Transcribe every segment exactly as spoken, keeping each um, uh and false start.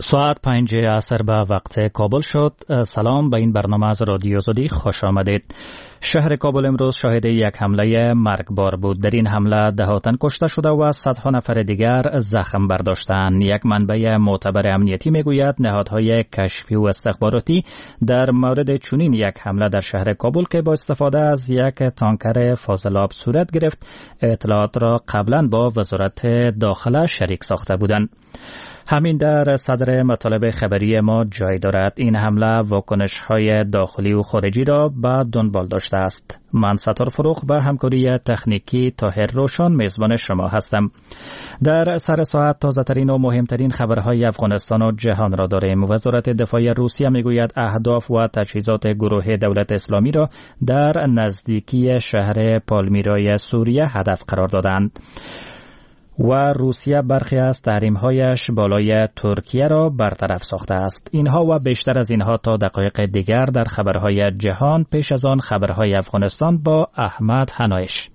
ساعت پنج عصر به وقت کابل شد. سلام، به این برنامه از رادیو زدی خوش آمدید. شهر کابل امروز شاهد یک حمله مرگبار بود. در این حمله ده تن کشته شده و صدها نفر دیگر زخم برداشتند. یک منبع معتبر امنیتی میگوید نهادهای کشفی و استخباراتی در مورد چنین یک حمله در شهر کابل که با استفاده از یک تانکر فاضلاب صورت گرفت، اطلاعات را قبلا با وزارت داخله شریک ساخته بودند. همین در صدر مطالب خبری ما جای دارد. این حمله واکنش‌های داخلی و خارجی را به دنبال داشته است. من ستار فروخ به همکاری تکنیکی طاهر روشن میزبان شما هستم. در سر ساعت تازه‌ترین و مهمترین خبرهای افغانستان و جهان را داریم. وزارت دفاع روسیه میگوید اهداف و تجهیزات گروه دولت اسلامی را در نزدیکی شهر پالمیرای سوریه هدف قرار دادند. و روسیه برخی از تحریم‌هایش بالای ترکیه را برطرف ساخته است. اینها و بیشتر از اینها تا دقایق دیگر در خبرهای جهان. پیش از آن خبرهای افغانستان با احمد حنایش.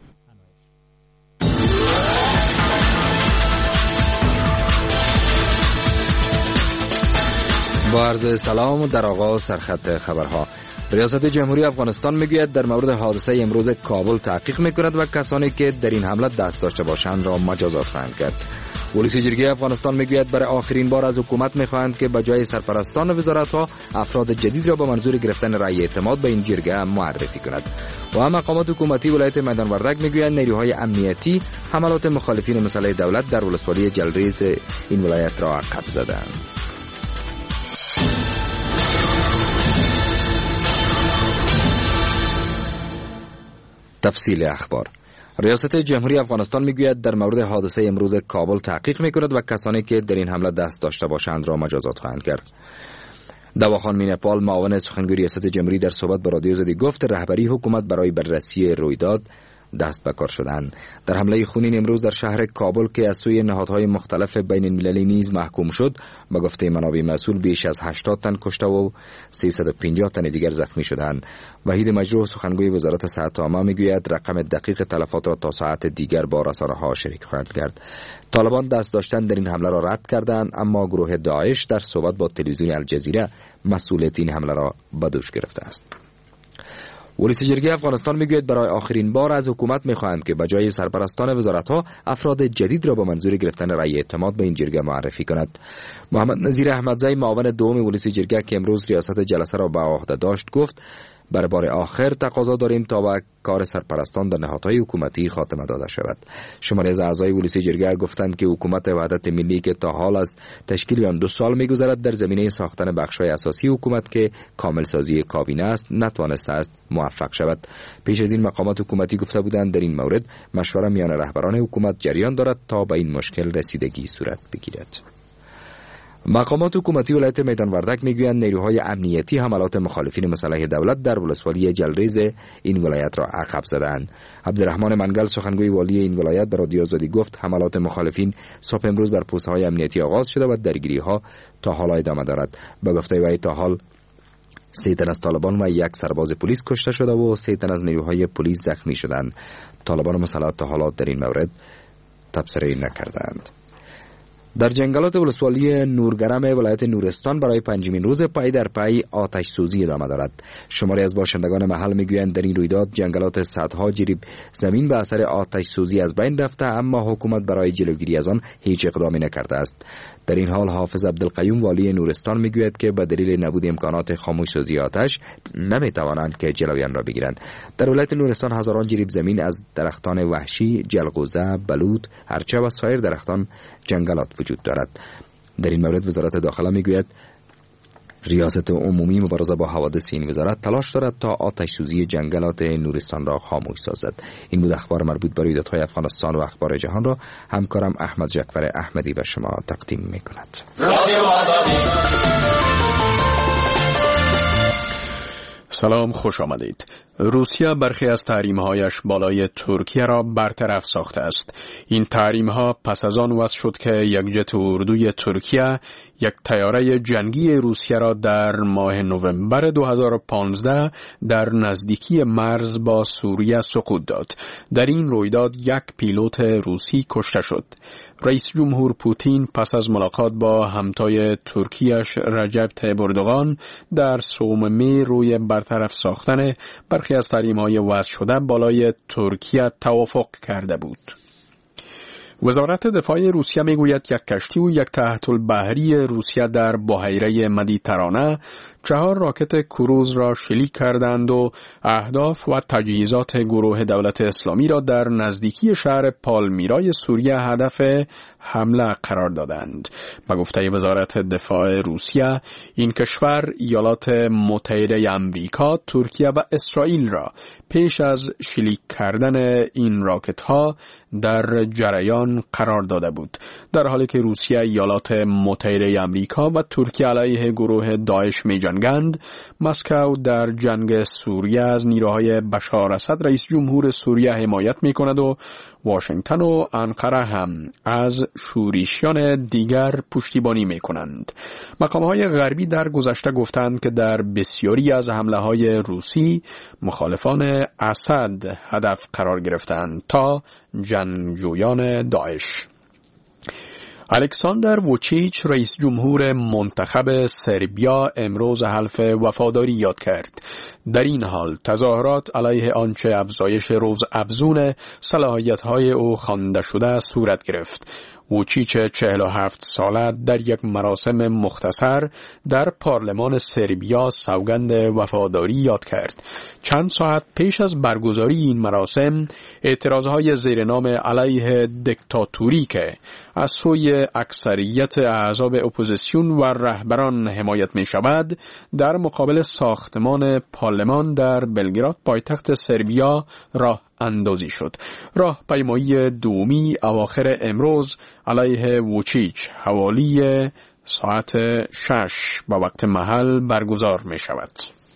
با عرض سلام در آغاز سرخط خبرها. ریاست جمهوری افغانستان میگوید در مورد حادثه امروز کابل تحقیق میکند و کسانی که در این حمله دست داشته باشند را مجازات خواهند کرد. پلیس جرگه افغانستان میگوید برای آخرین بار از حکومت میخواهند که به جای سرپرستان وزارت‌ها افراد جدید را به منظور گرفتن رأی اعتماد به این جرگه معرفی کند. و هم مقامات حکومتی ولایت میدان وردک میگویند نیروهای امنیتی حملات مخالفین مسلح دولت در ولسوالی جلریز این ولایت را عقب زدند. تفصیل اخبار. ریاست جمهوری افغانستان میگوید در مورد حادثه امروز کابل تحقیق میکند و کسانی که در این حمله دست داشته باشند را مجازات خواهند کرد. دواخان مینپال معاون سخنگوی ریاست جمهوری در صحبت با رادیو زدی گفت رهبری حکومت برای بررسی رویداد دست به کار شدند. در حمله خونین امروز در شهر کابل که از سوی نهادهای مختلف بین المللی نیز محکوم شد، به گفته منابع مسئول بیش از هشتاد تن کشته و سیصد و پنجاه تن دیگر زخمی شدند. وحید مجروح سخنگوی وزارت صحت عامه میگوید رقم دقیق تلفات را تا ساعت دیگر با رسانه‌ها شریک خواهند کرد. طالبان دست داشتن در این حمله را رد کردند، اما گروه داعش در صحبت با تلویزیون الجزیره مسئولیت این حمله را به دوش گرفته است. ولایت جرگه افغانستان میگوید برای آخرین بار از حکومت میخواهند که به جای سرپرستان وزارت‌ها افراد جدید را به منظور گرفتن رأی اعتماد به این جرگه معرفی کند. محمد نظیر احمدزی معاون دوم ولایت جرگه که امروز ریاست جلسه را به عهده داشت گفت برای بار آخر تقاضا داریم تا به کار سرپرستان در نهادهای حکومتی خاتمه داده شود. شماری از اعضای ولایت جرگه گفتند که حکومت وحدت ملی که تا حال از تشکیل آن دو سال می‌گذرد در زمینه ساختن بخش‌های اساسی حکومت که کامل سازی کابینه است نتوانسته است موفق شود. پیش از این مقامات حکومتی گفته بودند در این مورد مشوره میان رهبران حکومت جریان دارد تا به این مشکل رسیدگی صورت بگیرد. مقامات حکومتی ولایت میدان وردک میگویند نیروهای امنیتی حملات مخالفین مسلح دولت در ولسوالی جلریز این ولایت را عقب زدند. عبدالرحمن منگل سخنگوی والی این ولایت به رادیو زدی گفت حملات مخالفین صبح امروز بر پست‌های امنیتی آغاز شده و درگیری‌ها تا حال ادامه دارد. به گفته وی تا حال سه تن از طالبان و یک سرباز پلیس کشته شده و سه تن از نیروهای پلیس زخمی شدند. طالبان و مسلح تا حالا در این مورد تبصره نکردند. در جنگلات ولسوالی نورگرم ولایت نورستان برای پنجمین روز پای در پای آتش سوزی ادامه دارد. شماری از باشندگان محل میگویند در این رویداد جنگلات صدها جریب زمین به اثر آتش سوزی از بین رفته، اما حکومت برای جلوگیری از آن هیچ اقدامی نکرده است. در این حال حافظ عبدالقیوم والی نورستان میگوید که به دلیل نبود امکانات خاموش سازی آتش نمیتوانند که جلوی آن را بگیرند. در ولایت نورستان هزاران جریب زمین از درختان وحشی، جلغوزه، بلوط، هرچه و سایر درختان جنگلات وجود دارد. در این مورد وزارت داخله میگوید ریاست عمومی مبارزه با حوادث این وزارت تلاش دارد تا آتش سوزی جنگلات نورستان را خاموش سازد. این بود اخبار مربوط به رویدادهای افغانستان و اخبار جهان را همکارم احمد جعفر احمدی به شما تقدیم میکند. سلام، خوش آمدید. روسیه برخی از تحریم‌هایش بالای ترکیه را برطرف ساخته است. این تحریم‌ها پس از آن وضع شد که یک جت اردوی ترکیه یک طیاره جنگی روسیه را در ماه نوامبر دو هزار و پانزده در نزدیکی مرز با سوریه سقوط داد. در این رویداد یک پیلوت روسی کشته شد. رئیس جمهور پوتین پس از ملاقات با همتای ترکیش رجب طیب اردوغان در سوم می روی برطرف ساختن برخی از تحریم‌های وضع شده بالای ترکیه توافق کرده بود. وزارت دفاع روسیه میگوید یک کشتی و یک تحت البحری روسیه در بحیره مدیترانه چهار راکت کروز را شلیک کردند و اهداف و تجهیزات گروه دولت اسلامی را در نزدیکی شهر پالمیرای سوریه هدف حمله قرار دادند. به گفته وزارت دفاع روسیه، این کشور ایالات متحده آمریکا، ترکیه و اسرائیل را پیش از شلیک کردن این راکت ها در جریان قرار داده بود، در حالی که روسیه، ایالات متحده آمریکا و ترکیه علیه گروه داعش می جنگند. مسکو در جنگ سوریه از نیروهای بشار اسد رئیس جمهور سوریه حمایت می کند و واشنگتن و انقره هم از شورشیان دیگر پشتیبانی می کنند. مقامهای غربی در گذشته گفتند که در بسیاری از حمله های روسی مخالفان اسد هدف قرار گرفتند تا جنگجویان داعش. الکساندر ووچیچ رئیس جمهور منتخب سربیا امروز حلف وفاداری یاد کرد. در این حال تظاهرات علیه آنچه افزایش روز افزون صلاحیت‌های او خوانده شده صورت گرفت. ووچیچ چهل و هفت ساله در یک مراسم مختصر در پارلمان سربیا سوگند وفاداری یاد کرد. چند ساعت پیش از برگزاری این مراسم، اعتراضهای زیر نام علیه دیکتاتوری که از سوی اکثریت احزاب اپوزیسیون و رهبران حمایت می شود، در مقابل ساختمان پارلمان در بلگراد پایتخت سربیا راه اندازی شد. راه پیمایی دومی اواخر امروز علیه ووچیچ حوالی ساعت شش به وقت محل برگزار می شود.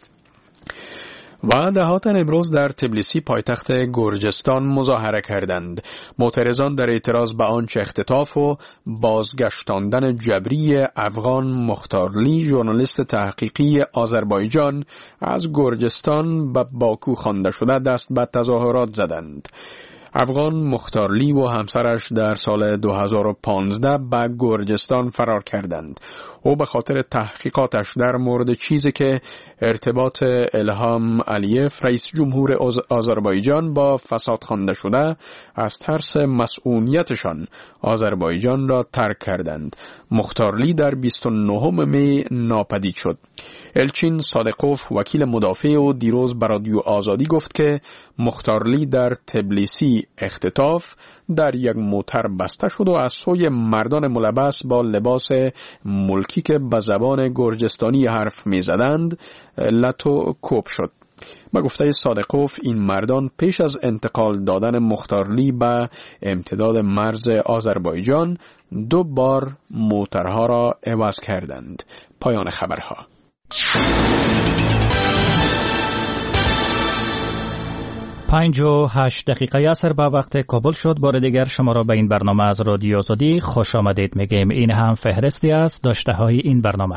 و دهاتن امروز در تبلیسی پایتخت گرجستان مظاهره کردند. معترضان در اعتراض به آنچه اختطاف و بازگشتاندن جبری افغان مختارلی، ژورنالیست تحقیقی آذربایجان، از گرجستان به باکو خوانده شده، دست به تظاهرات زدند. افغان مختارلی و همسرش در سال دو هزار و پانزده به گرجستان فرار کردند. او به خاطر تحقیقاتش در مورد چیزی که ارتباط الهام علیف رئیس جمهور آذربایجان با فساد خوانده شده، از ترس مسئولیتشان آذربایجان را ترک کردند. مختارلی در بیست و نهم می ناپدید شد. الچین صادقوف وکیل مدافع او دیروز به رادیو آزادی گفت که مختارلی در تبلیسی اختطاف در یک موتر بسته شد و از سوی مردان ملبس با لباس ملکی که به زبان گرجستانی حرف می زدند لتو کوب شد. با گفته صادقوف، این مردان پیش از انتقال دادن مختارلی به امتداد مرز آذربایجان دو بار موترها را عوض کردند. پایان خبرها. پنج و هشت دقیقه عصر به وقت کابل شد. بار دیگر شما را به این برنامه از رادیو آزادی خوش آمدید میگیم. این هم فهرستی از داشته های این برنامه.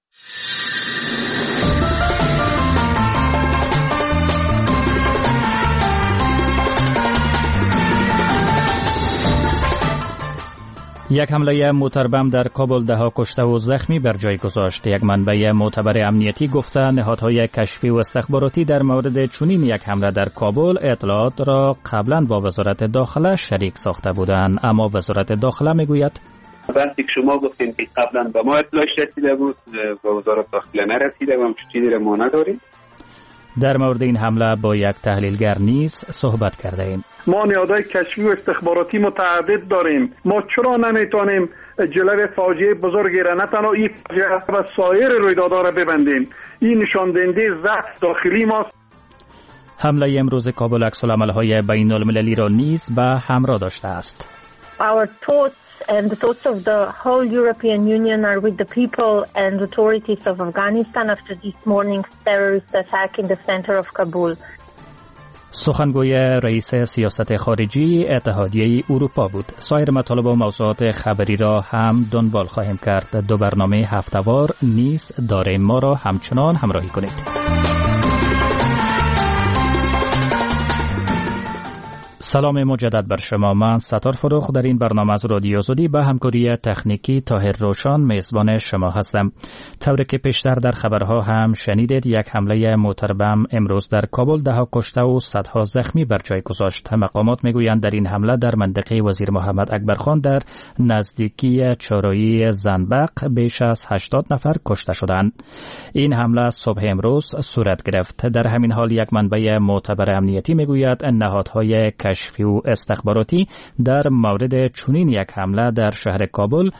یک حمله موتربم در کابل ده ها کشته و زخمی بر جای گذاشت. یک منبع معتبر امنیتی گفته نهادهای کشفی و استخباراتی در مورد چنین یک حمله در کابل اطلاعات را قبلا با وزارت داخله شریک ساخته بودند، اما وزارت داخله میگوید وقتی که شما گفتین که قبلا به ما اطلاعش رسیده بود، به وزارت داخله نرسیده و همچون چیزی را ما نداریم. در مورد این حمله با یک تحلیلگر نیز صحبت کرده ایم. ما نهادهای کشفی و استخباراتی متعدد داریم. ما چرا نمیتونیم جلوی فاجعه بزرگی را، نه تنها این فاجعه و سایر رویدادها را ببندیم؟ این نشان دهنده ضعف داخلی ماست. حمله امروز کابل عکس‌العمل‌های بین‌المللی را نیز به همراه داشته است. Our thoughts and the thoughts of the whole European Union are with the people and authorities of Afghanistan after this morning's terrorist attack in the center of Kabul. سخنگوی رئیس سیاست خارجی اتحادیه اروپا بود. سایر مطالب و موضوعات خبری را هم دنبال خواهیم کرد. دو برنامه هفته‌وار نیز داریم. ما را همچنان همراهی کنید. سلام مجدد بر شما. من ستار فروخ در این برنامه از رادیو آزادی به همکاری تکنیکی طاهر روشان میزبان شما هستم. طوری که پیشتر در خبرها هم شنیدید، یک حمله موتربم امروز در کابل ده ها کشته و صدها زخمی بر جای گذاشت. مقامات میگویند در این حمله در منطقه وزیر محمد اکبر خان در نزدیکی چارایی زنبق بیش از هشتاد نفر کشته شدند. این حمله صبح امروز صورت گرفت. در همین حال یک منبع معتبر امنیتی میگوید نهادهای کشفی و استخباراتی در مورد چنین یک حمله در شهر کابل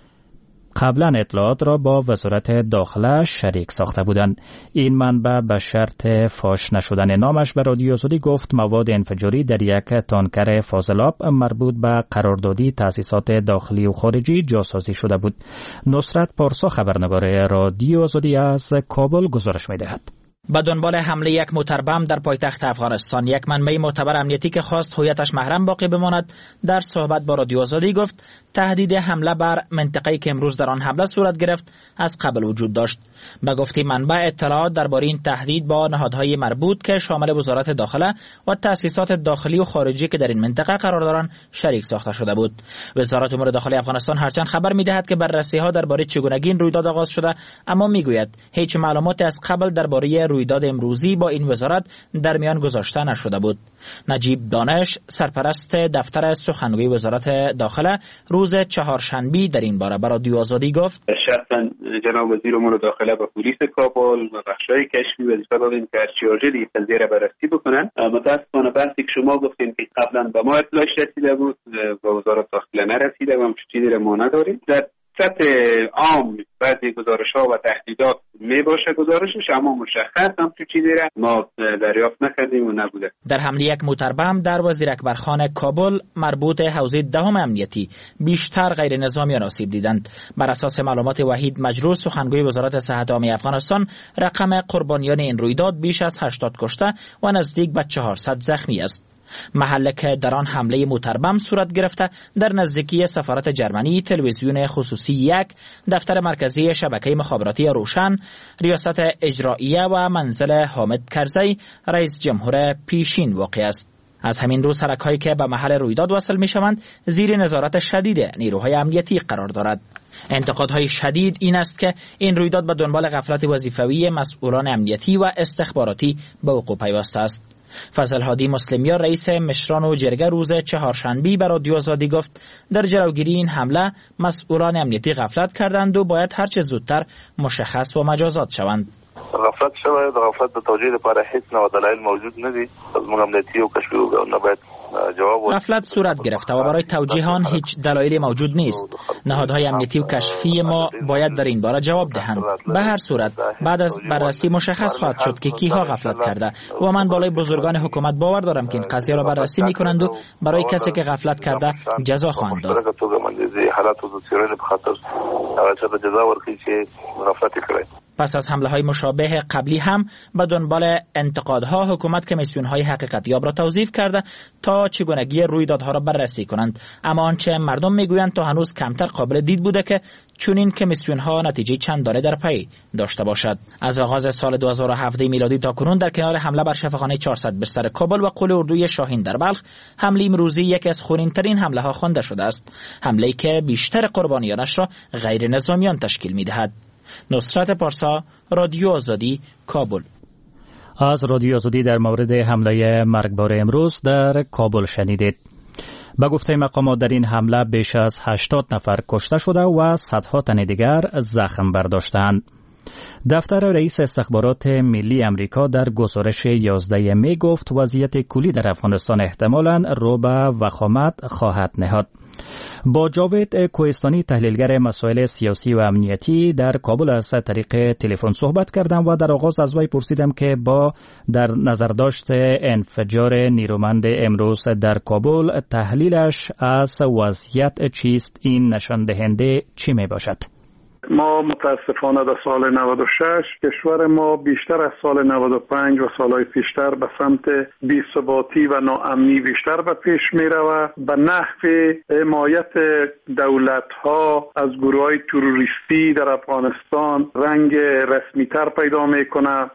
قبلا اطلاعات را با وزارت داخله شریک ساخته بودند. این منبع به شرط فاش نشدن نامش به رادیو آزادی گفت مواد انفجاری در یک تانکر فاضلاب مربوط به قراردادی تأسیسات داخلی و خارجی جاسازی شده بود. نصرت پارسا خبرنگار رادیو آزادی از کابل گزارش می‌دهد. به دنبال حمله یک موتربم در پایتخت افغانستان، یک منبع معتبر امنیتی که خواست هویتش محرم باقی بماند در صحبت با رادیو آزادی گفت تهدید حمله بر منطقه‌ای که امروز در آن حمله صورت گرفت از قبل وجود داشت. به گفته منبع اطلاعات درباره این تهدید با نهادهای مربوط که شامل وزارت داخله و تأسیسات داخلی و خارجی که در این منطقه قرار دارند شریک ساخته شده بود. وزارت امور داخلی افغانستان هرچند خبر می‌دهد که بررسی‌ها درباره چگونگی این رویداد آغاز شده، اما می‌گوید هیچ معلوماتی از قبل درباره رویداد امروزی با این وزارت در میان گذاشته نشده بود. نجیب دانش، سرپرست دفتر سخنگوی وزارت داخله، روز چهارشنبه در این باره به رادیو آزادی گفت شخصا جناب وزیر امور داخله به پلیس کابل و بخش‌های کشفی وظیفه دادیم که ارچیاژه این قضیه را بررسی بکنن. متأسفانه بحثی که شما گفتین که قبلا به ما اطلاعش رسیده بود به وزارت داخله نرسیده و هم چیزی را ما نداریم. در سطح عام بعضی گزارش‌ها و تهدیدات می باشه گزارشش، اما مشخص هم تو چیزی را ما دریافت نکردیم و نبوده. در حمله یک موتربم در وزیر اکبرخان کابل مربوط حوزه دهم امنیتی بیشتر غیر نظامیان آسیب دیدند. بر اساس معلومات وحید مجروح، سخنگوی وزارت صحت عامه افغانستان، رقم قربانیان این رویداد بیش از هشتاد کشته و نزدیک به چهارصد زخمی است. محله که در آن حمله موتربم صورت گرفته در نزدیکی سفارت جرمنی، تلویزیون خصوصی یک، دفتر مرکزی شبکه مخابراتی روشن، ریاست اجراییه و منزل حامد کرزی رئیس جمهور پیشین واقع است. از همین روز سرک‌هایی که به محل رویداد وصل می‌شوند زیر نظارت شدید نیروهای امنیتی قرار دارد. انتقادهای شدید این است که این رویداد به دنبال غفلت وظیفوی مسئولان امنیتی و استخباراتی به وقوع پیوسته است. فضل هادی مسلمیار، رئیس مشران و جرگه، روز چهارشنبه به رادیو آزادی گفت در جلوگیری این حمله مسئولان امنیتی غفلت کردند و باید هر چه زودتر مشخص و مجازات شوند. غفلت شوه، غفلت به توجیه لپاره هیڅ نوع دلایل موجود نه دي. از موږ امنیتي او کشفي نه باید جواب ورکړي. غفلت صورت گرفته و برای توجیه آن هیچ دلایلی موجود نیست. نهادهای امنیتی و کشفی ما باید در این باره جواب دهند. به هر صورت بعد از بررسی مشخص خواهد شد که کیها غفلت کرده و من بالای بزرگان حکومت باور دارم که این قضیه را بررسی می‌کنند و برای کسی که غفلت کرده جزا خواهند داد. پس از حمله های مشابه قبلی هم به دنبال انتقادها حکومت کمیسیون های حقیقت یاب را توظیف کرده تا چگونگی رویدادها را بررسی کنند، اما آنچه مردم میگویند تا هنوز کمتر قابل دید بوده که چنین کمیسیون ها نتیجه چندانه در پی داشته باشد. از آغاز سال دو هزار و هفده میلادی تا کنون در کنار حمله بر شفاخانه چهارصد بستر کابل و قول اردوی شاهین در بلخ، حمله امروزی یکی از خونین‌ترین حمله ها خوانده شده است، حمله‌ای که بیشتر قربانیانش را غیر نظامیان تشکیل می‌دهد. نصرت پارسا، رادیو آزادی، کابل. از رادیو آزادی در مورد حمله مرگبار امروز در کابل شنیدید. به گفته مقامات در این حمله بیش از هشتاد نفر کشته شده و صدها تن دیگر زخم برداشتند. دفتر رئیس استخبارات ملی امریکا در گزارش یازده می گفت وضعیت کلی در افغانستان احتمالاً رو به وخامت خواهد نهاد. با جاوید کوهستانی، تحلیلگر مسائل سیاسی و امنیتی، در کابل از طریق تلفن صحبت کردم و در آغاز از وی پرسیدم که با در نظر داشت انفجار نیرومند امروز در کابل تحلیلش از وضعیت چیست؟ این نشان دهنده چی می باشد؟ ما متاسفانه در سال نود و شش کشور ما بیشتر از سال نود و پنج و سالهای پیشتر به سمت بی‌ثباتی و ناامنی بیشتر به پیش می رود. به نحو حمایت دولت‌ها از گروه‌های تروریستی در افغانستان رنگ رسمی‌تر پیدا می‌کند.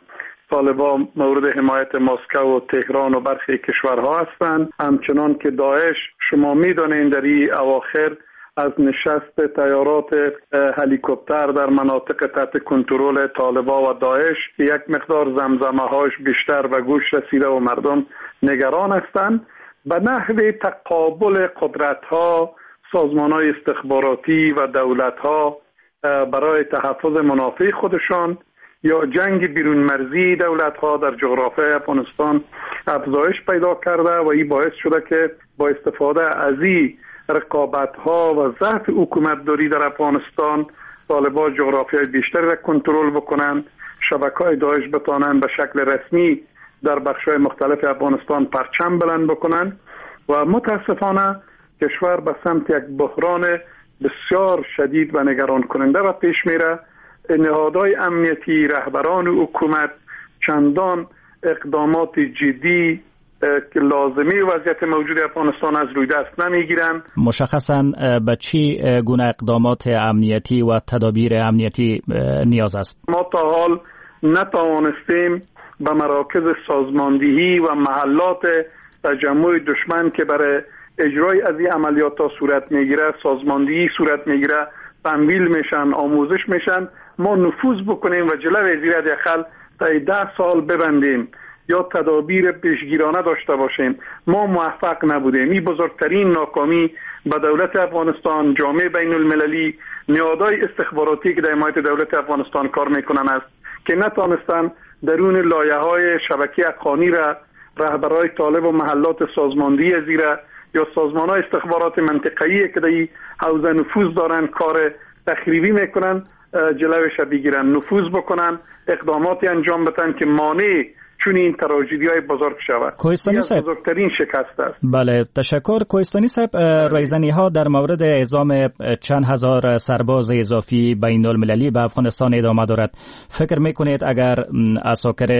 طالبان مورد حمایت مسکو و تهران و برخی کشورها هستند. همچنان که داعش، شما می‌دانید در این اواخر از نشست تیارات هلیکوپتر در مناطق تحت کنترل طالبان و داعش یک مقدار زمزمه‌هاش بیشتر به گوش رسیده و مردم نگران هستند. به نحو تقابل قدرت‌ها، سازمان‌های استخباراتی و دولت‌ها برای تحفظ منافع خودشان یا جنگ بیرون مرزی دولت‌ها در جغرافیای افغانستان افزایش پیدا کرده و این باعث شده که با استفاده از این رقابت‌ها و ضعف حکومتداری در افغانستان طالبان جغرافیای بیشتری را کنترل بکنند، شبکه‌های داعش بتوانند به شکل رسمی در بخش‌های مختلف افغانستان پرچم بلند بکنند و متاسفانه کشور به سمت یک بحران بسیار شدید و نگران کننده و پیش میره. نهادهای امنیتی، رهبران حکومت چندان اقدامات جدی که لازمه وضعیت موجود افغانستان از روی دست نمیگیرند. مشخصاً به چی گونه اقدامات امنیتی و تدابیر امنیتی نیاز است؟ ما تا حال نتوانستیم به مراکز سازماندهی و محلات تجمع دشمن که برای اجرای از این عملیات ها صورت میگیره، سازماندهی صورت میگیره، تمویل میشن، آموزش میشن، ما نفوذ بکنیم و جلوی زیر حداقل تا ده سال ببندیم یا تدابیر پیشگیرانه داشته باشیم. ما موفق نبودیم. این بزرگترین ناکامی به دولت افغانستان، جامعه بین المللی، نهادهای استخباراتی که در حمایت دولت افغانستان کار میکنن است که نتانستن درون لایه‌های شبکه افغانی را رهبرای طالب و محلات سازماندهی زیره یا سازمان‌های استخبارات منطقه‌ای که در این حوزه نفوذ دارن کار تخریبی میکنن جلوش بگیرن، نفوذ بکنن، اقداماتی انجام بدن که مانع چون این تراژدی‌های بزرگ شود. کوهستانی صاحب، بزرگترین شکست است. بله، تشکر. کوهستانی صاحب، رایزنی‌ها در مورد اعزام چند هزار سرباز اضافی بین المللی به افغانستان ادامه دارد. فکر میکنید اگر عساکر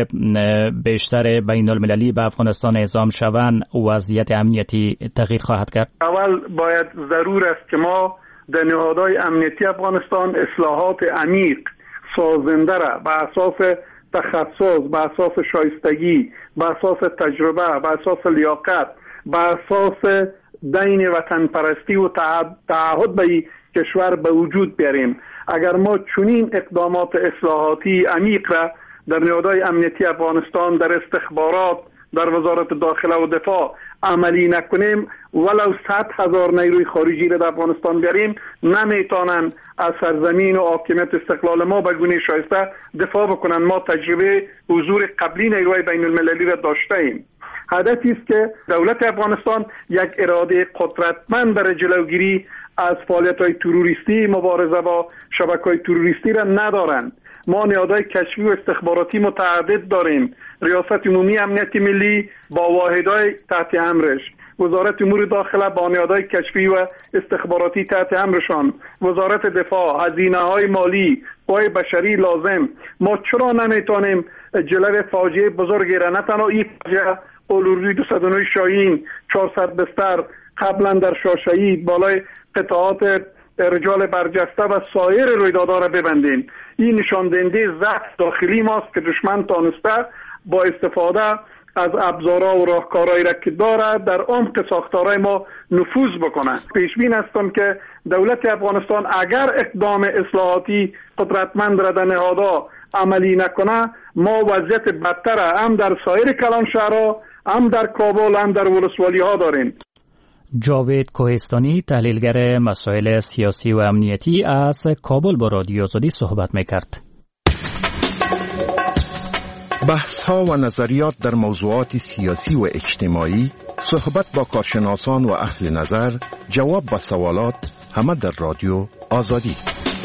بیشتر بین المللی به افغانستان اعزام شوند وضعیت امنیتی تغییر خواهد کرد؟ اول باید ضرور است که ما در نهادهای امنیتی افغانستان اصلاحات عمیق سازنده را به اساس تخصص، به اساس شایستگی، به اساس تجربه، به اساس لیاقت، به اساس دین وطن پرستی و تعهد به کشور به وجود بیاریم. اگر ما چنین اقدامات اصلاحاتی عمیق را در نهادهای امنیتی افغانستان، در استخبارات، در وزارت داخله و دفاع عملی نکنیم، ولو صد هزار نیروی خارجی را در افغانستان بیاریم، نمیتونن از سرزمین و حاکمیت استقلال ما به گونه شایسته دفاع بکنن. ما تجربه حضور قبلی نیروهای بین المللی را داشته ایم. هدفی است که دولت افغانستان یک اراده قدرتمند برای جلوگیری از فعالیت‌های تروریستی، مبارزه با شبکه‌های تروریستی را ندارند. ما نهادهای کشفی و استخباراتی متعدد داریم. ریاست عمومی امنیت ملی با واحدهای تحت امرش، وزارت امور داخله با نهادهای کشفی و استخباراتی تحت امرشان، وزارت دفاع، هزینه‌های مالی، قوای بشری لازم. ما چرا نمیتونیم جلوی فاجعه بزرگی را، نه تنها این فاجعه اولوری دویست و نه شاهین، چهارصد بستر قبلا در شاشهید بالای قطعات رجال برجسته و سایر رویدادها را ببندیم. این نشان دهنده ضعف داخلی ماست که دشمن تانسته با استفاده از ابزارها و راهکارهایی را که دارد در عمق ساختارهای ما نفوذ بکنه. پیشبین هستم که دولت افغانستان اگر اقدام اصلاحاتی قدرتمند را در نهادها عملی نکنه، ما وضعیت بدتر هم در سایر کلان شهرها، هم در کابل، هم در ولسوالی ها داریم. جاوید کوهستانی، تحلیلگر مسائل سیاسی و امنیتی از کابل با رادیو آزادی صحبت میکرد. بحث ها و نظریات در موضوعات سیاسی و اجتماعی، صحبت با کارشناسان و اهل نظر، جواب به سوالات، همه در رادیو آزادی.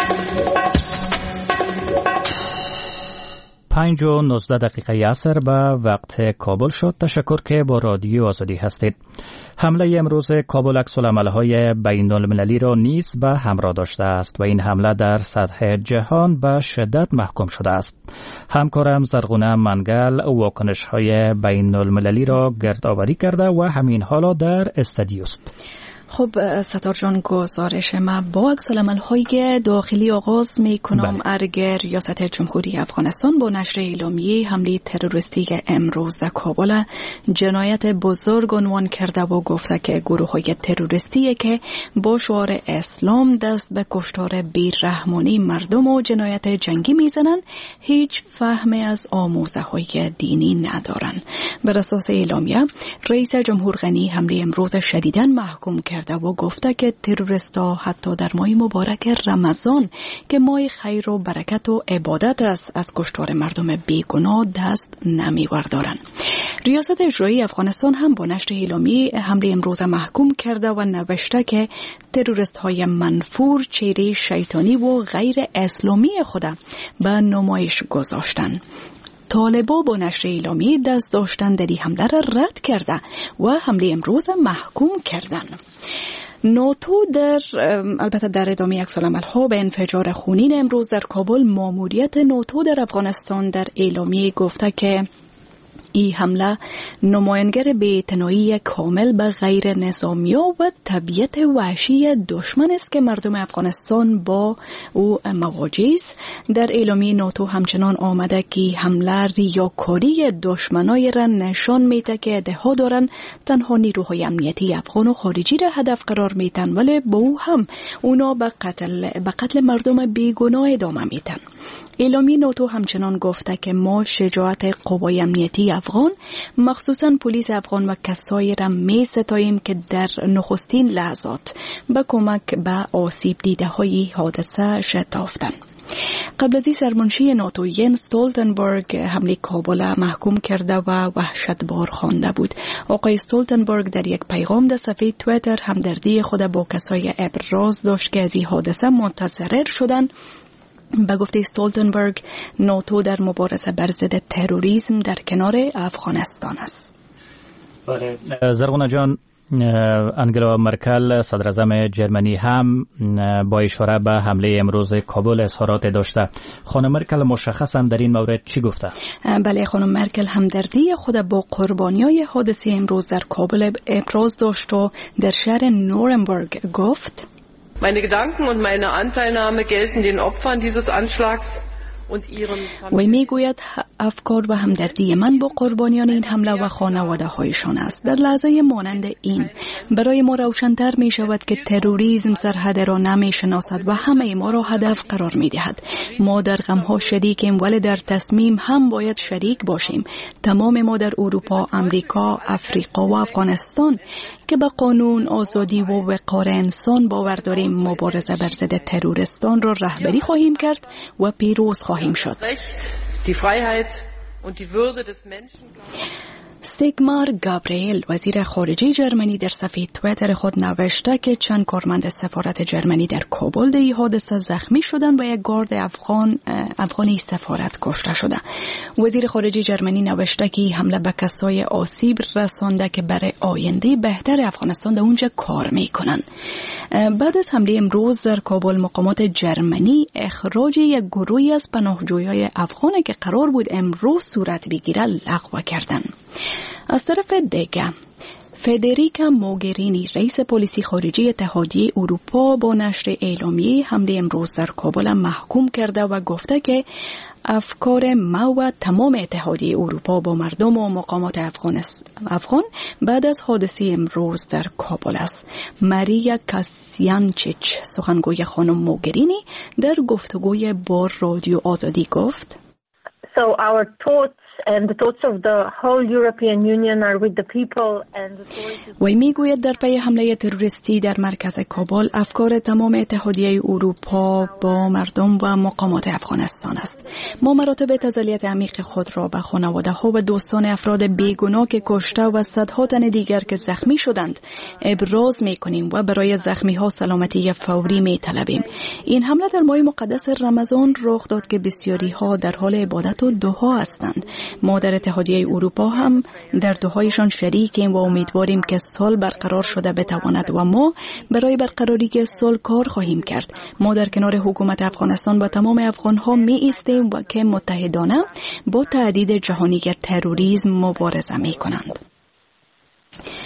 پنج و نوزده دقیقه عصر به وقت کابل شد. تشکر که با رادیو آزادی هستید. حمله امروز کابل عکس‌العمل‌های بین المللی را نیز به همراه داشته است و این حمله در سطح جهان به شدت محکوم شده است. همکارم زرغونه منگل واکنش‌های بین المللی را گردآوری کرده و همین حالا در استودیو است. خب ستار جان، گزارش ما با عکس‌العمل های داخلی آغاز می کنم. ارگر ریاست جمهوری افغانستان با نشر اعلامیه حمله تروریستی امروز در کابل جنایت بزرگ عنوان کرده و گفته که گروه های تروریستی که با شعار اسلام دست به کشتار بی‌رحمانه مردم و جنایت جنگی میزنن هیچ فهمی از آموزه های دینی ندارن. بر اساس اعلامیه رئیس جمهور غنی حمله امروز شدیداً محکوم کرده و گفته که تروریست‌ها حتی در ماه مبارک رمضان که ماه خیر و برکت و عبادت است از کشتار مردم بیگناه دست نمی‌وردارن. ریاست اجرایی افغانستان هم با نشر اعلامیه حمله امروز محکوم کرده و نوشته که تروریست‌های منفور چهره شیطانی و غیر اسلامی خود به نمایش گذاشتند. طالبا با نشر اعلامیه دست داشتن در این حمله را رد کرده و حمله امروز محکوم کردن. ناتو در البته در ادامه عکس‌العمل ها به انفجار خونین امروز در کابل، ماموریت ناتو در افغانستان در اعلامیه گفته که این حمله نمایانگر بی‌اعتنایی کامل به غیر نظامی‌ها و طبیعت وحشی دشمن است که مردم افغانستان با او مواجه است. در اعلامیه ناتو همچنان آمده که حمله ریاکاری دشمنای را نشان میده که ادعا دارن تنها نیروهای امنیتی افغان و خارجی را هدف قرار میدن، ولی با او هم اونا به قتل به قتل مردم بیگناه ادامه میدن. اعلامیه ناتو همچنان گفته که ما شجاعت قوای امنیتی افغان، مخصوصاً پلیس افغان و کسایی را می ستاییم که در نخستین لحظات به کمک به آسیب دیده های حادثه شتافتند. قبل از این سرمنشی ناتو ینس استولتنبرگ حمله کابل محکوم کرده و وحشتبار خوانده بود. آقای استولتنبرگ در یک پیغام در صفحه توییتر همدردی خود با کسای ابراز داشت که از این حادثه متضرر شدند. به گفته استولتنبرگ، ناتو در مبارزه بر ضد تروریسم در کنار افغانستان است. بله، زرغونه جان، انگلا مرکل صدر اعظم جرمنی هم با اشاره به حمله امروز کابل اظهارات داشته. خانم مرکل مشخصا در این مورد چی گفته؟ بله، خانم مرکل همدردی خود با قربانیای حادثه امروز در کابل ابراز داشت و در شهر نورنبرگ گفت: Meine Gedanken und meine Anteilnahme gelten den Opfern dieses Anschlags und ihren Familien. و میگوید افکار و همدردی من با قربانیان این حمله و خانواده هایشان است. در لحظه مانند این برای ما روشن‌تر می شود که تروریسم سرحد را نمی شناسد و همه ما را هدف قرار می دهد. ما در غم ها شریکیم ولی در تصمیم هم باید شریک باشیم. تمام ما در اروپا، امریکا، افریقا و افغانستان که به قانون، آزادی و وقار انسان باور داریم، مبارزه بر ضد تروریستان را رهبری خواهیم کرد و پیروز خواهیم شد. Die Freiheit und die Würde des Menschen. سیگمار گابریل وزیر خارجه جرمنی در صفحه توییتر خود نوشته که چند کارمند سفارت جرمنی در کابل در این حادثه زخمی شدند و یک گارد افغان افغانی سفارت کشته شده. وزیر خارجه جرمنی نوشته که حمله به کسای آسیب رسانده که برای آینده بهتر افغانستان در اونجا کار میکنن. بعد از حمله امروز در کابل، مقامات جرمنی اخراج یک گروهی از پناهجویان افغان که قرار بود امروز صورت بگیره لغو کردند. از طرف دیگه، فدریکا موگرینی رئیس پلیسی خارجی اتحادیه اروپا با نشر اعلامیه حمله امروز در کابل محکوم کرده و گفته که افکار ما و تمام اتحادیه اروپا با مردم و مقامات افغان بعد از حادثه امروز در کابل است. ماریا کاسیانچیچ، سخنگوی خانم موگرینی، در گفتگوی با رادیو آزادی گفت: So our thoughts and the thoughts of the whole European Union are with the people and the authorities. وی میگوید در پی حمله تروریستی در مرکز کابل افکار تمام اتحادیه اروپا با مردم و مقامات افغانستان است. ما مراتب تسلیت عمیق خود را به خانواده ها و دوستان افراد بیگناه که کشته و صدها تن دیگر که زخمی شدند ابراز میکنیم و برای زخمی ها سلامتی فوری میطلبیم. این حمله در ماه مقدس رمضان رخ داد که بسیاری ها در حال عبادت و دعا هستند. ما در اتحادیه اروپا هم در دعایشان شریکیم و امیدواریم که صلح برقرار شده بتواند و ما برای برقراری صلح کار خواهیم کرد. ما در کنار حکومت افغانستان و تمام افغان ها می ایستیم و که متحدانه با تهدید جهانی تروریسم مبارزه می کنند.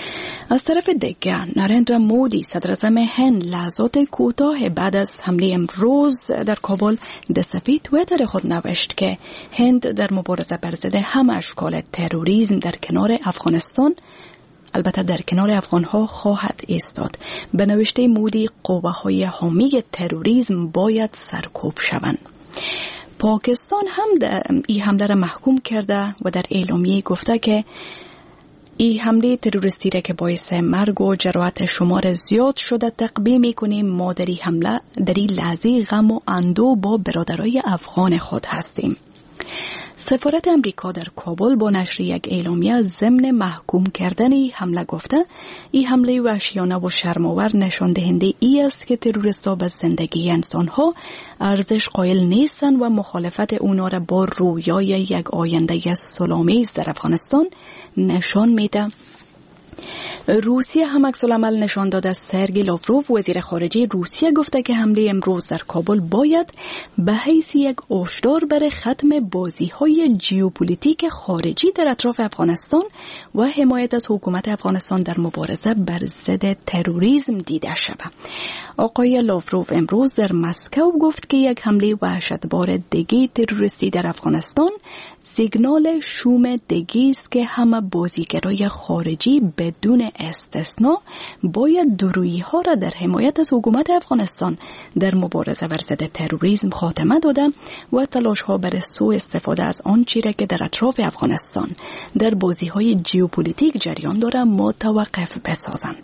از طرف دیگر نریندرا مودی صدر اعظم هند لحظات کوتاه بعد از حمله امروز در کابل در صفحه توییتر خود نوشت که هند در مبارزه بر ضد همه اشکال تروریسم در کنار افغانستان، البته در کنار افغانها خواهد ایستاد. به نوشته مودی قوه‌های حامی تروریسم باید سرکوب شوند. پاکستان هم در این حمله را محکوم کرده و در اعلامیه گفته که این حمله تروریستی را که باعث مرگ و جراحت شمار زیاد شده تقبیح می‌کنیم. ما در این حمله در این لحظه غم و اندوه با برادرای افغان خود هستیم. سفارت امریکا در کابل با نشر یک اعلامیه ضمن محکوم کردن این حمله گفته این حمله وحشیانه و شرم‌آور نشان دهنده ای است که تروریست‌ها به زندگی انسان‌ها ارزش قائل نیستند و مخالفت اونا را با رویای یک آینده صلح‌آمیز در افغانستان نشان میده. روسیه هم عکس العمل نشان داده. سرگئی لاوروف وزیر خارجه روسیه گفته که حمله امروز در کابل باید به حیث یک هشدار برای ختم بازی‌های ژئوپلیتیک خارجی در اطراف افغانستان و حمایت از حکومت افغانستان در مبارزه بر ضد تروریسم دیده شود. آقای لاوروف امروز در مسکو گفت که یک حمله وحشتبار دیگه تروریستی در افغانستان سیگنال شوم دیگه است که همه بازیگرای خارجی بدون استثناء باید درویی ها را در حمایت از حکومت افغانستان در مبارزه بر ضد تروریسم خاتمه داده و تلاش ها برای سوء استفاده از آن چیزی که در اطراف افغانستان در بازی های ژئوپلیتیک جریان داره متوقف بسازند.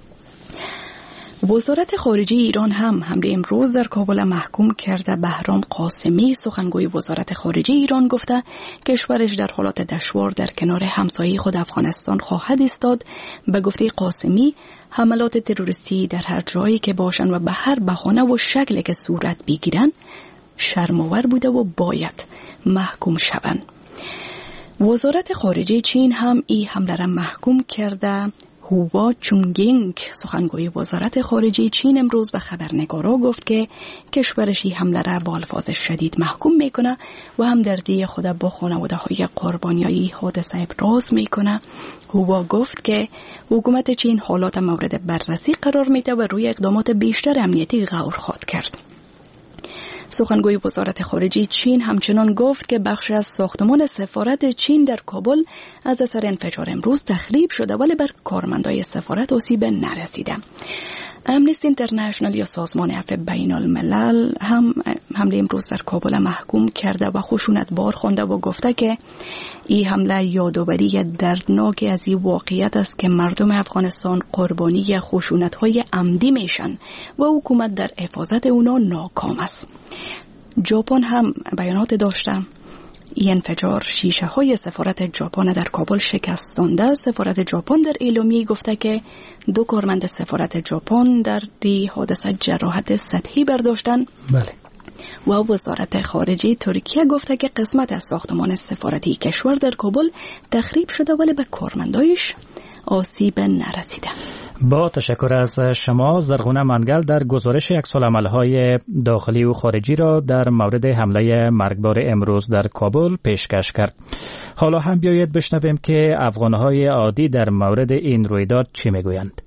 وزارت خارجه ایران هم حمله امروز در کابل محکوم کرده. بهرام قاسمی سخنگوی وزارت خارجه ایران گفته کشورش در حالات دشوار در کنار همسایه خود افغانستان خواهد ایستاد. به گفته قاسمی حملات تروریستی در هر جایی که باشند و به هر بهانه و شکلی که صورت بگیرن شرم‌آور بوده و باید محکوم شوند. وزارت خارجه چین هم این حمله را محکوم کرده. هوا چونگینگ سخنگوی وزارت خارجه چین امروز به خبرنگارا گفت که کشورش این حمله را با الفاظ شدید محکوم میکنه و همدردی خود با خانواده های قربانیای حادثه ابراز میکنه. هوا گفت که حکومت چین حالات مورد بررسی قرار میده و روی اقدامات بیشتر امنیتی غور خواهد کرد. سخنگوی وزارت خارجه چین همچنان گفت که بخشی از ساختمان سفارت چین در کابل از اثر انفجار امروز تخریب شده ولی بر کارمندای سفارت آسیب نرسیده. امنیستی اینترنشنال یا سازمان عفو بین الملل هم حمله امروز در کابل محکوم کرده و خشونتبار خوانده و گفته که این حمله یادآوری دردناک از این واقعیت است که مردم افغانستان قربانی خشونت‌های عمدی میشن و حکومت در حفاظت اونا ناکام است. ژاپن هم بیانات داشته. این انفجار شیشه های سفارت ژاپن در کابل شکستانده. سفارت ژاپن در اعلامیه گفته که دو کارمند سفارت ژاپن در این حادثه جراحت سطحی برداشتن. بله. و وزارت خارجه ترکیه گفته که قسمت از ساختمان سفارتی کشور در کابل تخریب شده ولی به کارمندایش آسیب نرسیده. با تشکر از شما. زرغونه منگل در گزارش عکس‌العمل‌های داخلی و خارجی را در مورد حمله مرگبار امروز در کابل پیشکش کرد. حالا هم بیایید بشنویم که افغان‌های عادی در مورد این رویداد چی میگویند.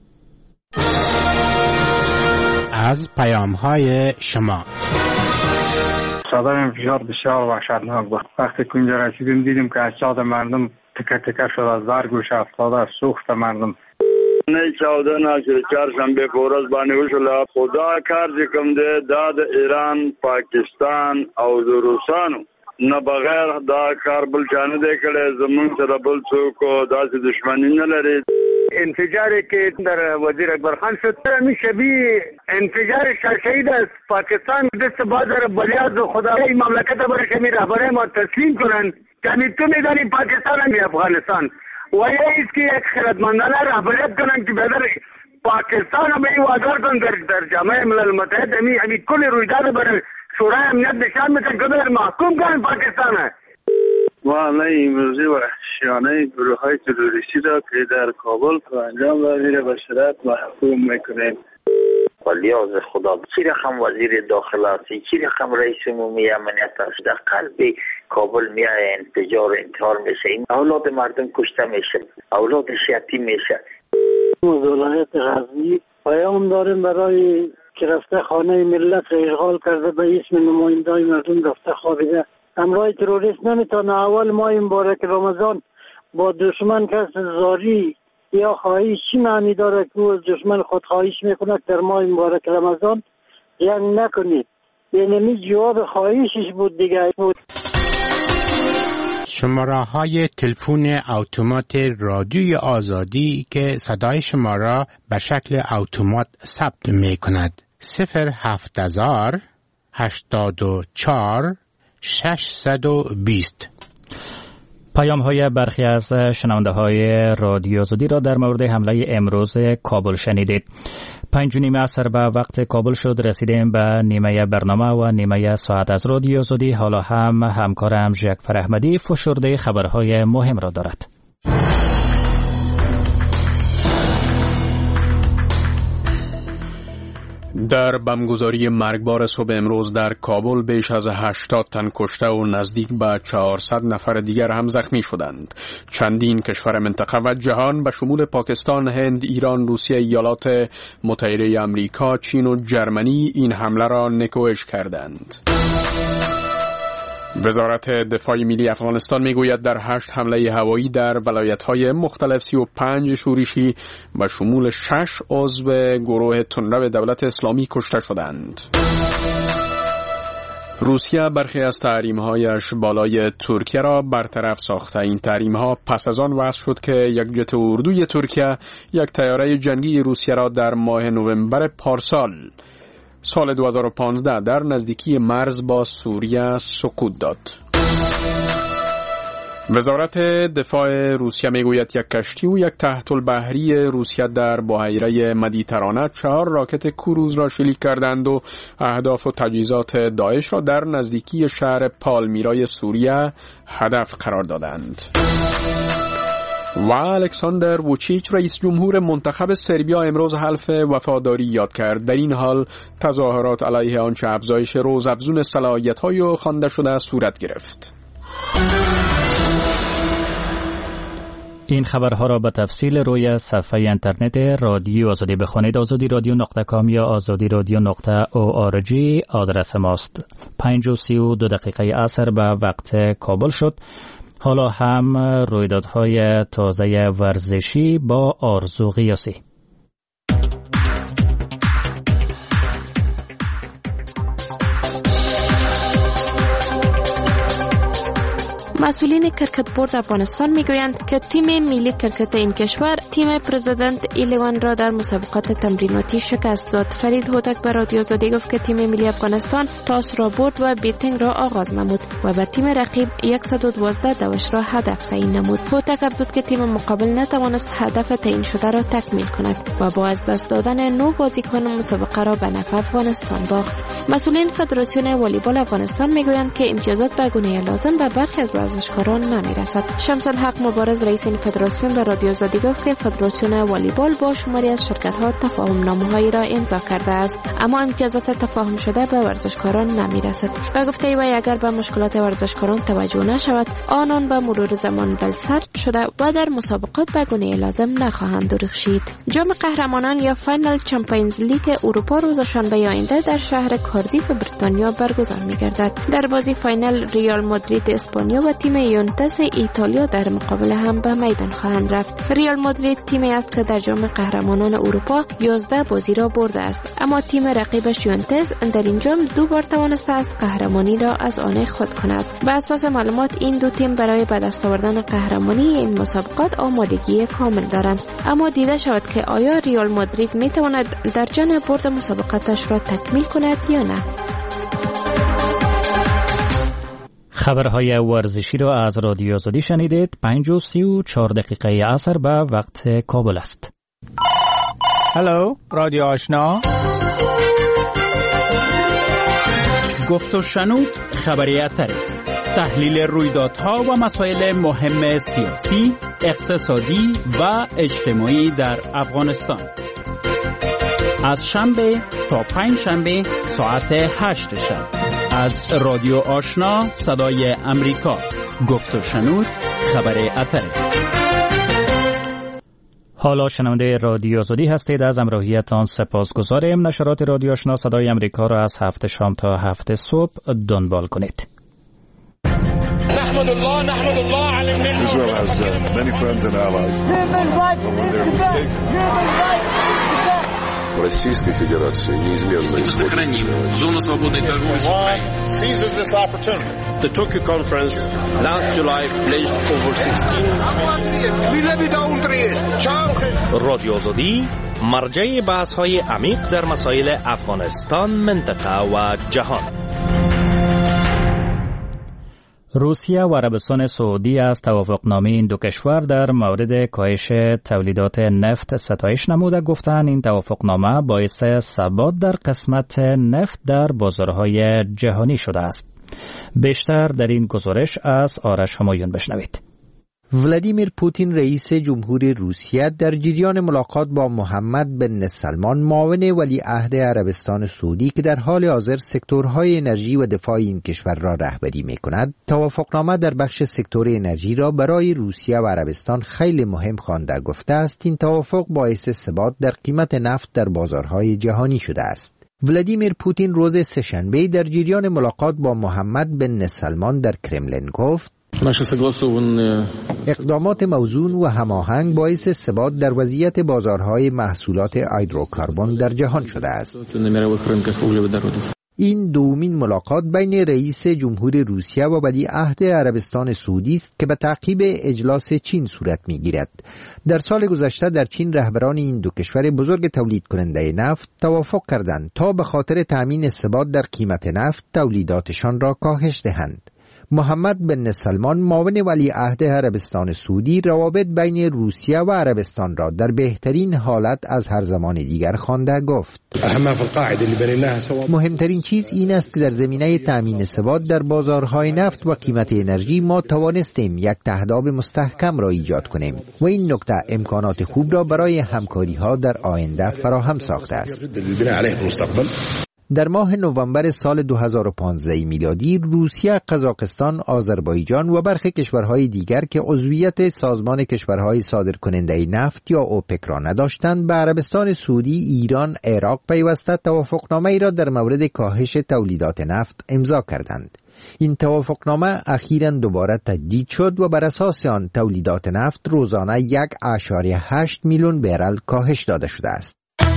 از پیام‌های شما. صدای انفجار بسیار وحشتناک بود. وقتی که اینجا رسیدیم دیدیم که اجساد مردم تکه تکه شد، از برگوش افتاده، سوخت مردم. نه چودہ نه چهارشنبه پورز باندې وشوله. خدا کار چې کوم دی دا د ایران، پاکستان او د روسانو نه بغیر دا کار بل چا نه دی کړی. زمونږ سره بل څوک داسې دشمني نه لري. انفجاری که در وزیر اکبر خان شد می شبیه انفجار شهید از پاکستان دست بازار بلیاز و خدای مملکت برای شمی رهبره ما تسلیم کنن یعنی تو میدانی پاکستان هم افغانستان و یا ایست که یک خیرتمندانه رهبریت کنن که بدر پاکستان هم این وادار کن در, در جامعه ملل متحد همی همی کل رویداد برای شورای امنیت نشان میتن که بدر محکوم کنن پاکستان ہے. حمله امروزی وحشیانه گروه های تروریستی را که در کابل انجام دادن به شدت محکوم میکنیم. ولیاز خدا چی رقم وزیر داخل است، چی رقم رئیس عمومی امنیت است، در قلب کابل میای انفجار انتحار میشه، این اولاد مردم کشته میشه، اولادش یتیم میشه. ولایت غزنی پیام داریم برای که رفته خانه ملت را اشغال کرده به اسم نمایندای مردم رفته خوابیده. همراه تروریست نمیتونه اول ماه مبارک رمضان با دشمن کس زاری یا خواهش چی معنی داره که از دشمن خود خواهش میکنه در ماه مبارک رمضان جنگ نکنید. یعنی جواب خواهشش بود دیگه بود. شماره های تلفن اتومات رادیوی آزادی که صدای شما را به شکل اتومات ثبت می کند صفر هفت هزار هشتاد و چهار ششصد و بیست. پیام های برخی از شنونده های رادیو آزادی را در مورد حمله امروز کابل شنیدید. پنج و نیم عصر به وقت کابل شد. رسیدیم به نیمه برنامه و نیمه ساعت از رادیو آزادی. حالا هم همکارم جعفر احمدی فشرده خبرهای مهم را دارد. در بمبگذاری مرگبار صبح امروز در کابل بیش از هشتاد تن کشته و نزدیک به چهارصد نفر دیگر هم زخمی شدند. چندین کشور منطقه و جهان به شمول پاکستان، هند، ایران، روسیه، ایالات متحده آمریکا، چین و جرمنی این حمله را نکوهش کردند. وزارت دفاع ملی افغانستان میگوید در هشت حمله هوایی در ولایت‌های مختلف سی و پنج شورشی و شمول شش عضو گروه تندرو دولت اسلامی کشته شدند. روسیه برخی از تحریم‌هایش بالای ترکیه را برطرف ساخته. این تحریم‌ها پس از آن وضع شد که یک جت اردوی ترکیه یک طیاره جنگی روسیه را در ماه نوامبر پارسال سال دو هزار و پانزده در نزدیکی مرز با سوریه سقوط داد. وزارت دفاع روسیه میگوید یک کشتی و یک تحت البحری روسیه در بحیره مدیترانه چهار راکت کروز را شلیک کردند و اهداف و تجهیزات داعش را در نزدیکی شهر پالمیرای سوریه هدف قرار دادند. و الکساندر ووچیچ رئیس جمهور منتخب سربیا امروز حلف وفاداری یاد کرد. در این حال تظاهرات علیه آنچه افزایش روزافزون صلاحیت‌های خوانده شده صورت گرفت. این خبرها را به تفصیل روی صفحه اینترنت رادیو آزادی بخوانید. آزادی رادیو نقطه کام یا آزادی رادیو نقطه او آر جی آدرس ماست. پنج و سی و دو دقیقه عصر به وقت کابل شد. حالا هم رویدادهای تازه ورزشی با آرزو قیاسی. مسئولین کرکت بورد افغانستان میگویند که تیم ملی کرکت این کشور تیم پرزیدنت ایلیون را در مسابقات تمریناتی شکست داد. فرید هوتک به رادیو آزادی گفت که تیم ملی افغانستان تاس را برد و بیتینگ را آغاز نمود و به تیم رقیب صد و دوازده دوش را هدف تعیین نمود. هوتک افزود که تیم مقابل نتوانست هدف تعیین شده را تکمیل کند و با از دست دادن نو بازیکن مسابقه را به نفع افغانستان باخت. مسئولین فدراسیون والیبال افغانستان میگویند که امتیازات به گونه لازم به برخی از ورزشکاران نمیرسد. شمس الحق مبارز رئیس این فدراسیون به رادیو آزادی گفت که فدراسیون والیبال با شماری از شرکت‌ها تفاهم نامه‌هایی را امضا کرده است، اما امتیازات تفاهم شده به ورزشکاران نمیرسد. و گفته ای اگر به مشکلات ورزشکاران توجه نشود، آنان به مرور زمان دلسرد شده و در مسابقات به گونه لازم نخواهند درخشید. جام قهرمانان یا فاینال چمپیونز لیگ اروپا روز شنبه آینده در شهر کاردیف بریتانیا برگزار می‌گردد. در بازی فاینال ریال مادرید اسپانیا و تیم یونتس ایتالیا در مقابله هم به میدان خواهند رفت. ریال مادرید تیمی است که در جام قهرمانان اروپا یازده بازی را برده است، اما تیم رقیبش یونتس در این جام دو بار توانسته است قهرمانی را از آن خود کند. بر اساس معلومات این دو تیم برای به دست آوردن قهرمانی این مسابقات آمادگی کامل دارند، اما دیده شود که آیا ریال مادرید می تواند در جام برد مسابقاتش را تکمیل کند یا نه. خبرهای ورزشی را از رادیو آزادی شنیدید. پنج و سی و چهار دقیقه عصر به وقت کابل است. هلو رادیو آشنا، گفت و شنود خبریت تحلیل رویدادها و مسائل مهم سیاسی، اقتصادی و اجتماعی در افغانستان از شنبه تا پنج شنبه ساعت هشت شب از رادیو آشنا صدای امریکا. گفت و شنود خبر اتر. حالا شنونده رادیو آزادی هستید. از همراهیتان سپاسگزاریم. نشرات رادیو آشنا صدای امریکا را از هفت شام تا هفت صبح دنبال کنید. نحمد الله نحمد الله على النعمة. Israel has uh, many friends and allies. Российской Федерации неизменно сохраним зону свободной торговли с Украиной. Seizes this opportunity. The Tokyo conference last July pledged over sixteen. رادیو آزادی مرجع بحث‌های عمیق در مسائل افغانستان، منطقه و جهان. روسیه و عربستان سعودی از توافقنامه این دو کشور در مورد کاهش تولیدات نفت ستایش نموده. گفتند این توافقنامه باعث ثبات در قسمت نفت در بازارهای جهانی شده است. بیشتر در این گزارش از آرش همایون بشنوید. ولادیمیر پوتین رئیس جمهوری روسیه در جریان ملاقات با محمد بن سلمان معاون ولیعهد عربستان سعودی که در حال حاضر سکتورهای انرژی و دفاع این کشور را رهبری می‌کند، توافقنامه در بخش سکتور انرژی را برای روسیه و عربستان خیلی مهم خوانده. گفته است این توافق باعث ثبات در قیمت نفت در بازارهای جهانی شده است. ولادیمیر پوتین روز سه‌شنبه در جریان ملاقات با محمد بن سلمان در کرملین گفت: اقدامات موزون و هماهنگ باعث ثبات در وضعیت بازارهای محصولات هیدروکربن در جهان شده است. این دومین ملاقات بین رئیس جمهوری روسیه و ولیعهد عربستان سعودی است که به تعقیب اجلاس چین صورت می‌گیرد. در سال گذشته در چین رهبران این دو کشور بزرگ تولید کننده نفت توافق کردند تا به خاطر تأمین ثبات در قیمت نفت تولیداتشان را کاهش دهند. محمد بن سلمان معاون ولیعهد عربستان سعودی روابط بین روسیه و عربستان را در بهترین حالت از هر زمان دیگر خوانده. گفت: مهمترین چیز این است که در زمینه تأمین ثبات در بازارهای نفت و قیمت انرژی ما توانستیم یک تهداب مستحکم را ایجاد کنیم و این نکته امکانات خوب را برای همکاری ها در آینده فراهم ساخته است. در ماه نوامبر سال دو هزار و پانزده میلادی روسیه، قزاقستان، آذربایجان و برخی کشورهای دیگر که عضویت سازمان کشورهای صادرکننده نفت یا اوپک را نداشتند به عربستان سعودی، ایران، عراق پیوسته توافقنامه ای را در مورد کاهش تولیدات نفت امضا کردند. این توافقنامه اخیراً دوباره تجدید شد و بر اساس آن تولیدات نفت روزانه یک ممیز هشت میلیون برل کاهش داده شده است.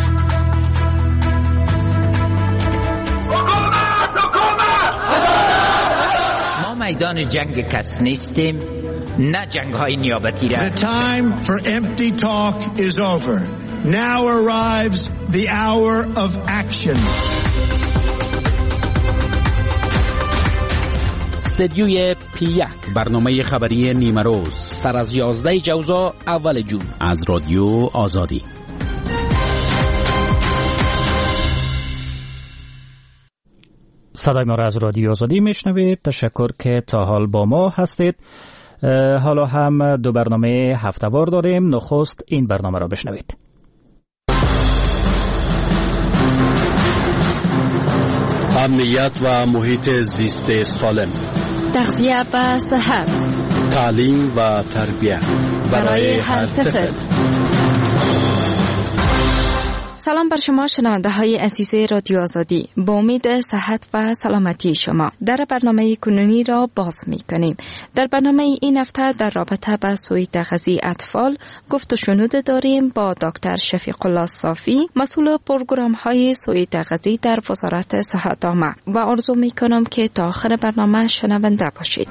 میدان جنگ کس نیستیم، نه جنگ های نیابتی را. The time for empty talk is over. Now arrives the hour of action. استدیوی پی یک، برنامه خبری نیمه روز، سر از یازده جوزا اول جون، از رادیو آزادی. صدای ما را از رادیو آزادی میشنوید. تشکر که تا حال با ما هستید. حالا هم دو برنامه هفته‌وار داریم. نخست این برنامه را بشنوید. امنیت و محیط زیست سالم، تغذیه و صحت، تعلیم و تربیت برای هر طفل. سلام بر شما شنونده های عزیز رادیو آزادی. با امید صحت و سلامتی شما در برنامه کنونی را باز می کنیم. در برنامه این هفته در رابطه با سوء تغذیه اطفال گفت و شنود داریم با دکتر شفیق الله صافی، مسئول پروگرام های سوء تغذیه در وزارت صحت عامه، و آرزو می کنم که تا آخر برنامه شنونده باشید.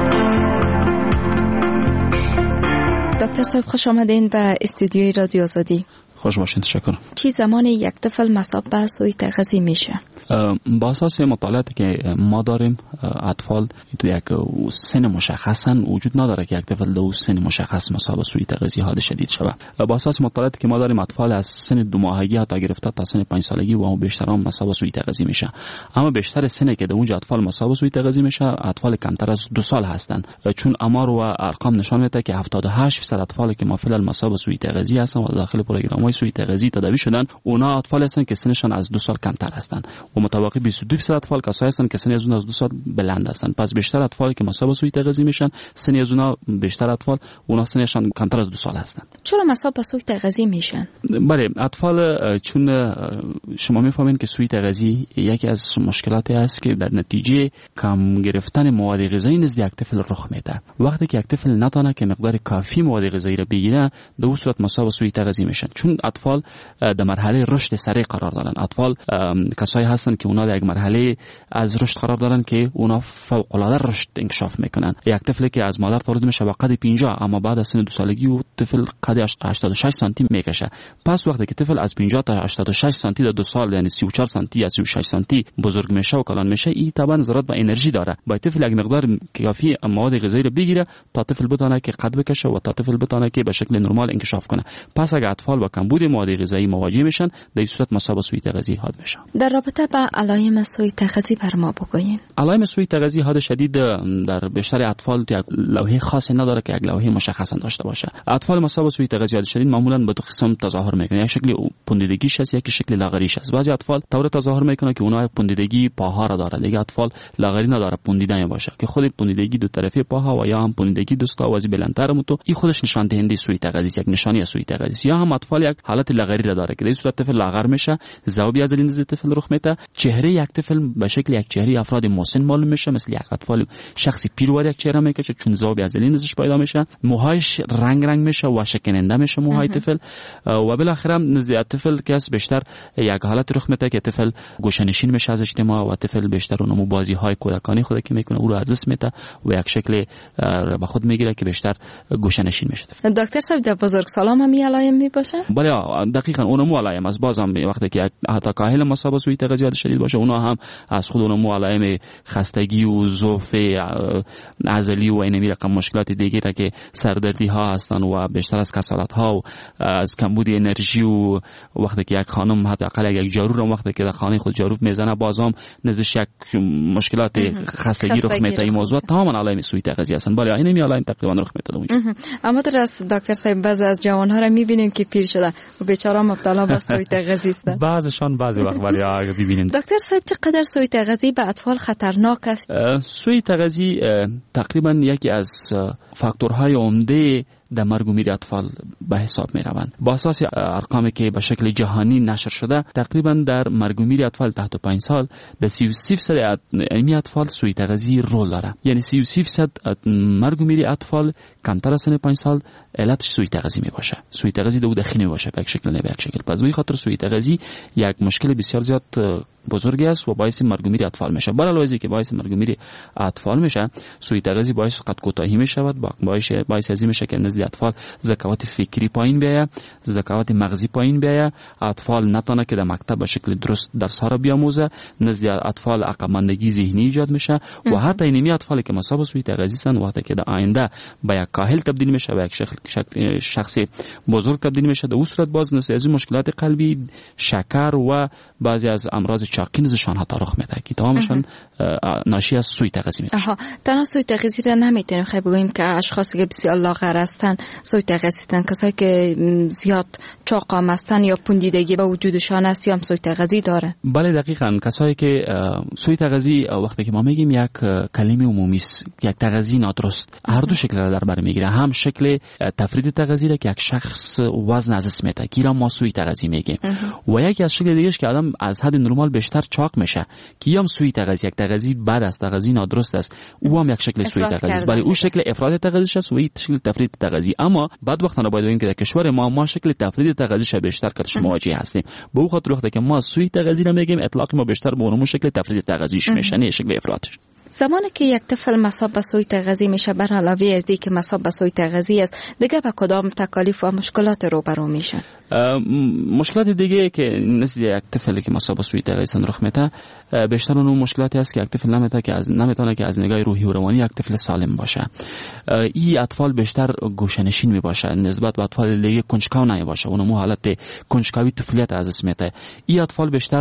دکتر صاحب خوش آمدین به استودیوی رادیو آزادی. خوش باشین. تشکر. چی زمان یک طفل مصاب به سوء تغذیه میشه؟ با اساس مطالعاتی که ما داریم، اطفال تو یک سن مشخصن وجود نداره که یک طفل دو سن مشخص مصاب به سوء تغذیه حاد شدید شود. با اساس مطالعاتی که ما داریم، اطفال از سن دو ماهگی تا گرفته تا سن پنج سالگی و هم بیشتر هم مصاب به سوء تغذیه میشه. اما بیشتر سنی که در اونجا اطفال مصاب به سوء تغذیه میشه اطفال کمتر از دو سال هستن، چون آمار و ارقام نشان میده که هفتاد و هشت درصد اطفالی که ما فعلا مصاب به سوء تغذیه هستن و داخل پروگرام درمای سوی تغذی تداوی شدن اونا اطفال هستن که سنشان از دو سال کمتر هستن و متوقع بیست و دو درصد اطفال کسایی هستن که سن از اون از دو سال بلند هستن. پس بیشتر اطفالی که مصاب سوی تغذی میشن سن از اونها بیشتر اطفال اونا سنشان کمتر از دو سال هستن. چرا مصاب سوی تغذی میشن؟ بله اطفال چون شما میفهمین که سوی تغذی یکی از مشکلاتی است که در نتیجه کم گرفتن مواد غذایی نزد یک طفل رخ میده. وقتی که یک طفل نتونه که مقدار کافی مواد غذایی را بگیره در اون صورت مصاب سوی تغذی میشن. چون اطفال در مرحله رشد سریع قرار دارن. اطفال کسایی هستن که اونا در یک مرحله از رشد قرار دارن که اونا فوق العاده رشد انکشاف میکنن. یک طفلی که از مادر تولد میشه با قد پنجاه اما بعد از سن دو سالگی و طفل قد هشتاد و شش سانتی میکشه. پس وقتی که طفل از پنجاه تا هشتاد و شش سانتی در دو سال یعنی سی و چهار سانتی یا سی و شش سانتی بزرگ میشه و کلان میشه، این طبعا ضرورت به انرژی داره. باید طفل یک مقدار کافی مواد غذایی رو بگیره تا طفل بتونه که قد بکشه و تا طفل بتونه که به شکل نرمال انکشاف کنه. پس اگر اطفال با کمبود مواد غذایی مواجه میشن در این صورت مصاب سوی تغذی حاد میشن. در رابطه با علائم سوی تغذی بر ما بگوین. علائم سوی تغذی حاد شدید در بیشتر اطفال یک لوحه خاصی نداره که یک لوحه مشخص داشته باشه. اطفال مصاب سوی تغذی حاد شدید معمولا به دو قسم تظاهر میکنه. یک شکل پوندیدگیش هست، یک شکل لاغریش هست. بعضی اطفال طور تظاهر میکنه که اونها پوندیدگی پاها را داره، دیگه اطفال لاغری نداره، پوندیده باشه که خود پوندیدگی دو طرفه پاها و یا هم پوندیدگی دستا و از بلندتر متو این خودش نشان دهنده سوی تغذی، یک نشانی از سوی تغذی. یا هم اطفال یک حالت لاغری را داره که در این صورت طفل لاغر میشه، ذوبی از لنز طفل رخ میده، چهره یک طفل به شکل یک چهره افراد مسن معلوم میشه، مثل یک اطفال شخصی پیرور یک چهره میکشه چون ذوبی از لنزش پیدا میشه، موهاش رنگ رنگ میشه و شکننده میشه موهای طفل و بالاخره نزد طفل که از بیشتر یک حالت رخ میده که طفل گوشه‌نشین میشه از اجتماع و طفل بیشتر اونمو بازی های کودکانی خود که میکنه او رو از دست میده و یک شکل به خود میگیره که بیشتر گوشه‌نشین میشه. دکتر صاحب در بزرگسالان هم این علائم میباشه؟ بله دقیقاً اونمو علائم از بازم وقتی که حتی کاهل مصاب سوی تغذیه شدید باشه اونا هم از خود اونمو علائم خستگی و ضعف عضلی و این رقم مشکلات دیگه را که سردردی ها هستن و بیشتر از کسالت ها و از کمبود انرژی و وقتی که یک خانم حداقل یک جارو رو وقتی که در خانه خود جارو میزنه بازم نزدش یک مشکلات خستگی رخ میده. این موضوع تماما علائم سوی تغذیه هستن. بله این می علائم تقریبا رخ میده اونجا. اما در از دکتر صاحب بعضی از جوان ها رو میبینیم که پیر شده و بیچاره مبتلا به سوی تغذی است. بعضشان بعضی وقت ولی ببینید دکتر صاحب چقدر سوی تغذی به اطفال خطرناک است؟ سوی تغذی تقریبا یکی از فاکتورهای عمده در مرگ و میر اطفال به حساب می روند. با اساس ارقامی که به شکل جهانی نشر شده تقریبا در مرگ و میر اطفال تحت پنج سال به سی و سه درصد این اطفال سوی تغذی رول داره. یعنی سی و سه درصد مرگ و میر اطفال کمتر از سن پنج سال علتش سوی تغذی می باشه. سوی تغذی دو دخیل می باشه به یک شکل نه به یک شکل. پس به خاطر سوی تغذی یک مشکل بسیار زیاد بزرگی است و باعث مرگ و میر اطفال میشه. برعلاوه که باعث مرگ و میر اطفال میشه، سوی تغذی باعث قد کوتاهی میشود، باعث باعث ازی میشه که نزد اطفال ذکاوت فکری پایین بیاید، ذکاوت مغزی پایین بیاید، اطفال نتونه که در مکتب به شکل درست درس ها را بیاموزه، نزد اطفال عقب ماندگی ذهنی ایجاد میشه و حتی اینمی اطفالی که مصاب سوی تغذی هستند وقتی که در آینده به یک کاهل تبدیل میشه و یک شخص بزرگ تبدیل میشه، در اون صورت باز نزد از مشکلات قلبی، شکر و بعضی از امراض چاقی نزدشان حتی رخ میده که تمامشان ناشی از سوی تغذی میشه. آها، تنها سوی تغذی را نمیتونیم خیلی بگوییم که اشخاصی که بسیار لاغر هستن سوی تغذی هستن، کسایی که زیاد چاقام هستن یا پوندیدگی به وجودشان است یا هم سوی تغذی داره. بله دقیقاً کسایی که سوی تغذی وقتی که ما میگیم یک کلمه عمومی است، یک تغذی نادرست هر دو شکل را در بر میگیره. هم شکل تفرید تغذی را که یک شخص وزن از دست میده که ما سوی تغذی میگیم و یکی از شکل دیگه که آدم از حد نرمال بیشتر چاق میشه که هم سوی تغذی، یک تغذی بعد از تغذی نادرست است، او هم یک شکل سوی تغذی است. ولی او شکل افراد تغذیش است و این شکل تفرید تغذی. اما بعد وقتا باید بگیم که در کشور ما ما شکل تفرید تغذیش بیشتر کارش مواجه هستیم. به او خاطر وقتی که ما سوی تغذی را میگیم اطلاق ما بیشتر به اون شکل تفرید تغذیش میشه نه شکل افرادش. زمانی که یک طفل مصاب به سوی تغذی میشه بر علاوه از اینکه مصاب به سوی تغذی است دیگه با کدام تکالیف و مشکلات روبرو میشه؟ مشکلات دیگه که نزد یک طفلی که مصاب به سوی تغذی رخ میده بیشتر اون مشکلاتی است که یک طفل نمیتونه که از نمیتونه که از نگاه روحی و روانی یک طفل سالم باشه. این اطفال بیشتر گوشه‌نشین میباشه نسبت به اطفال دیگه کنجکاو نمیباشه، اونمو حالت کنجکاوی طفولیت از اسم میده. این اطفال بیشتر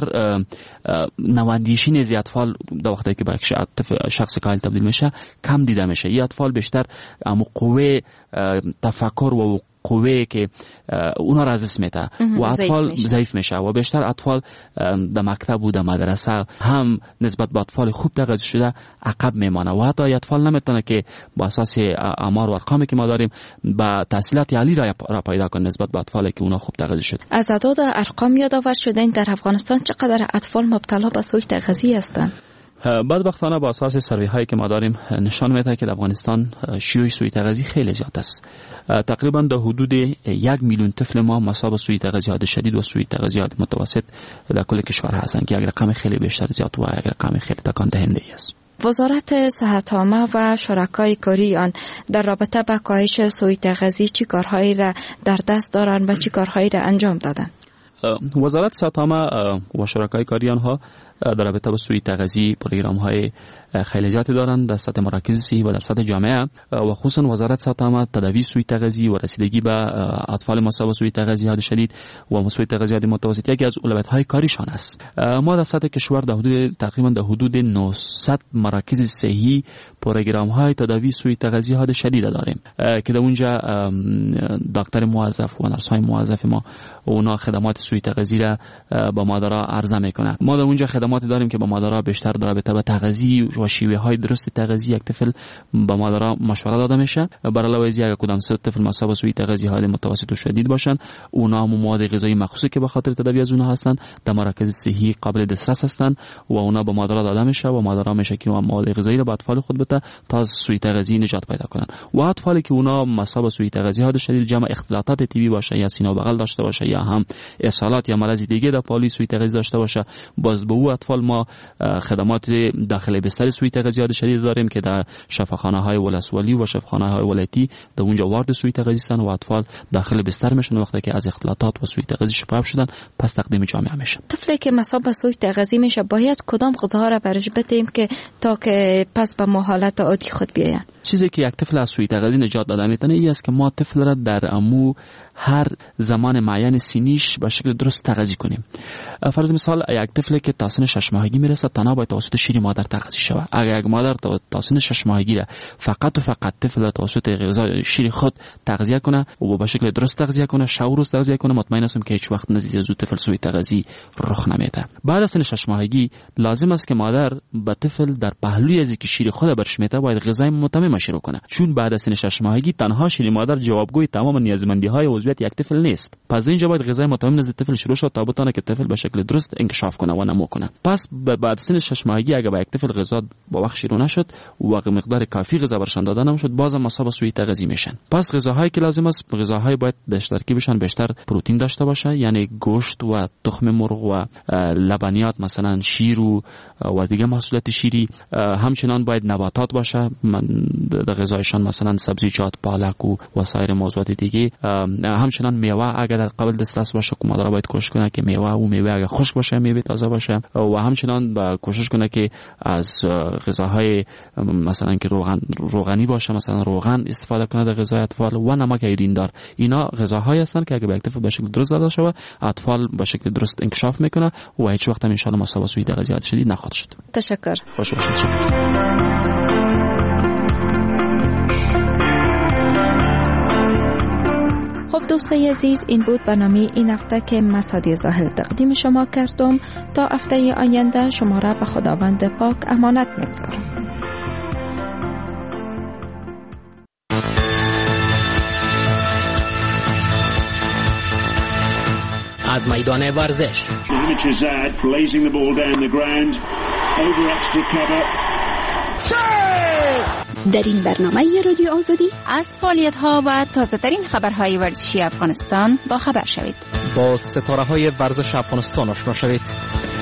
نواندیشی از اطفال در وقتی که با شخص کاهل تبدیل میشه کم دیده میشه. این اطفال بیشتر اما قوه تفکر و قوه که اونا را از دست میده و اطفال ضعیف میشه و بیشتر اطفال در مکتب و در مدرسه هم نسبت به اطفال خوب تغذیه شده عقب میمانه و حتی اطفال نمیتونه که با اساس آمار و ارقامی که ما داریم با تحصیلات عالی را پیدا کنه نسبت به اطفالی که اونا خوب تغذیه شده. از اعداد ارقام یادآور شدین در افغانستان چقدر اطفال مبتلا به سوء تغذیه هستند؟ بدبختانه با اساس سروی هایی که ما داریم نشان میده که در افغانستان شیوع سوء تغذیه خیلی زیاد است. تقریبا در حدود یک میلیون طفل ما مصاب سوء تغذیه شدید و سوء تغذیه متوسط در کل کشور هستند که یک رقم خیلی بیشتر زیاد و یک رقم خیلی تکان دهنده است. وزارت صحت عامه و شرکای کاری آن در رابطه با کاهش سوء تغذیه چی کارهایی را در دست دارند و چی کارهایی را انجام دادند؟ وزارت صحت عامه و شرکای کاری آنها در رابطه با سوء تغذیه پروگرام های خیلی زیادی دارند در سطح مراکز صحی و در سطح جامعه و خصوصا وزارت صحت عامه تداوی سوء تغذیه و رسیدگی به اطفال مصاب سوء تغذیه شدید و سوء تغذیه متوسط یکی از اولویت های کاریشان است. ما در سطح کشور در حدود تقریبا در حدود نهصد مراکز صحی پروگرام های تداوی سوء تغذیه شدید داریم که در اونجا دکتر موظف و نرس های موظف ما اونا خدمات سوء تغذیه را با مادرها عرضه میکنند. ما در اونجا خدماتی داریم که با مادرها بیشتر در رابطه با تغذیه و شیوه های درست تغذیه یک طفل با مادرها مشوره داده میشه. برای علاوه از یک کدام سه طفل مصاب سوء تغذیه های متوسط و شدید باشن اونا هم مواد غذایی مخصوصی که به خاطر تداوی از اونها هستند در مراکز صحی قابل دسترس هستند و اونا با مادرها داده میشه و مادرها میشه که مواد غذایی را به اطفال خود بده تا سوء تغذیه نجات پیدا کنن. و اطفالی که اونا مصاب سوء تغذیه های شدید جمع اختلاطات تیوی باشه یا سینه و بغل داشته باشه یا هم اسهالات یا مرض دیگه در پالی سوء تغذیه داشته باشه باز به او اطفال ما خدمات داخل بستر سوء تغذیه شدید داریم که در شفاخانه های ولسوالی و شفاخانه های ولایتی در اونجا وارد سوء تغذیه هستند و اطفال داخل بستر میشن وقتی که از اختلاطات و سوء تغذیه شفا شدن پس تقدیم جامعه میشن. طفلی که مصاب به سوء تغذیه میشه باید کدام غذاها را برش بدیم که تا که پس به حالت عادی خود بیاین؟ چیزی که یک طفل از سوء تغذیه نجات داده میتونه این است که ما طفل را در امو هر زمان معین سینیش به شکل درست تغذیه کنیم. فرض مثال یک طفلی که تا سن شش ماهگی میرسه تنها باید توسط شیر مادر تغذیه شود. اگر یک مادر تا سن شش ماهگی را فقط و فقط طفل را توسط غذای شیر خود تغذیه کنه و به شکل درست تغذیه کنه شب روز تغذیه کنه مطمئن هستم که هیچ وقت نزدیک از طفل سوء تغذیه رخ نمیده. بعد از سن شش ماهگی لازم است که مادر به طفل در پهلوی از اینکه شیر خود برش میده باید غذای متمم شروع کنه چون بعد از سن شش ماهگی تنها شیر مادر جوابگوی تمام نیازمندی های عضویت یک طفل نیست. پس اینجا باید غذای متمم نزد طفل شروع شد تا بتونه که طفل به شکل درست انکشاف کنه و نمو کنه. پس بعد سن شش ماهگی اگر با یک طفل غذا با وقت شروع نشد و مقدار کافی غذا برشان داده نشد بازم مصاب سوء تغذیه میشن. پس غذاهایی که لازم است غذاهای باید در ترکیبشان بیشتر پروتئین داشته باشه یعنی گوشت و تخم مرغ و لبنیات مثلا شیر و و دیگه محصولات شیری. همچنان باید نباتات باشه در غذایشان مثلا سبزیجات پالک و وسایر موضوعات دیگه. همچنان میوه اگر قابل دسترس باشه که مادر باید کوشش کنه که میوه و میوه اگر خشک باشه میوه تازه باشه و همچنان با کوشش کنه که از غذاهای مثلا که روغن روغنی باشه مثلا روغن استفاده کنه در غذای اطفال و نمک ایودین اینا غذاهایی هستند که اگر به یک طفل به شکل درست داده شود اطفال به شکل درست انکشاف میکنه و هیچ وقت هم ان شاء الله مصاب سوء تغذیه شدید نخواهد شد. تشکر. خوش باشید. خب دوستای عزیز این بود برنامه این هفته که مسعدی زاهد تقدیم شما کردم. تا هفته آینده شما را به خداوند پاک امانت می‌گذارم. از میدان ورزش در این برنامه رادیو آزادی از فعالیت‌ها و تازه‌ترین خبرهای ورزشی افغانستان با خبر شوید. با ستاره‌های ورزش افغانستان آشنا شوید.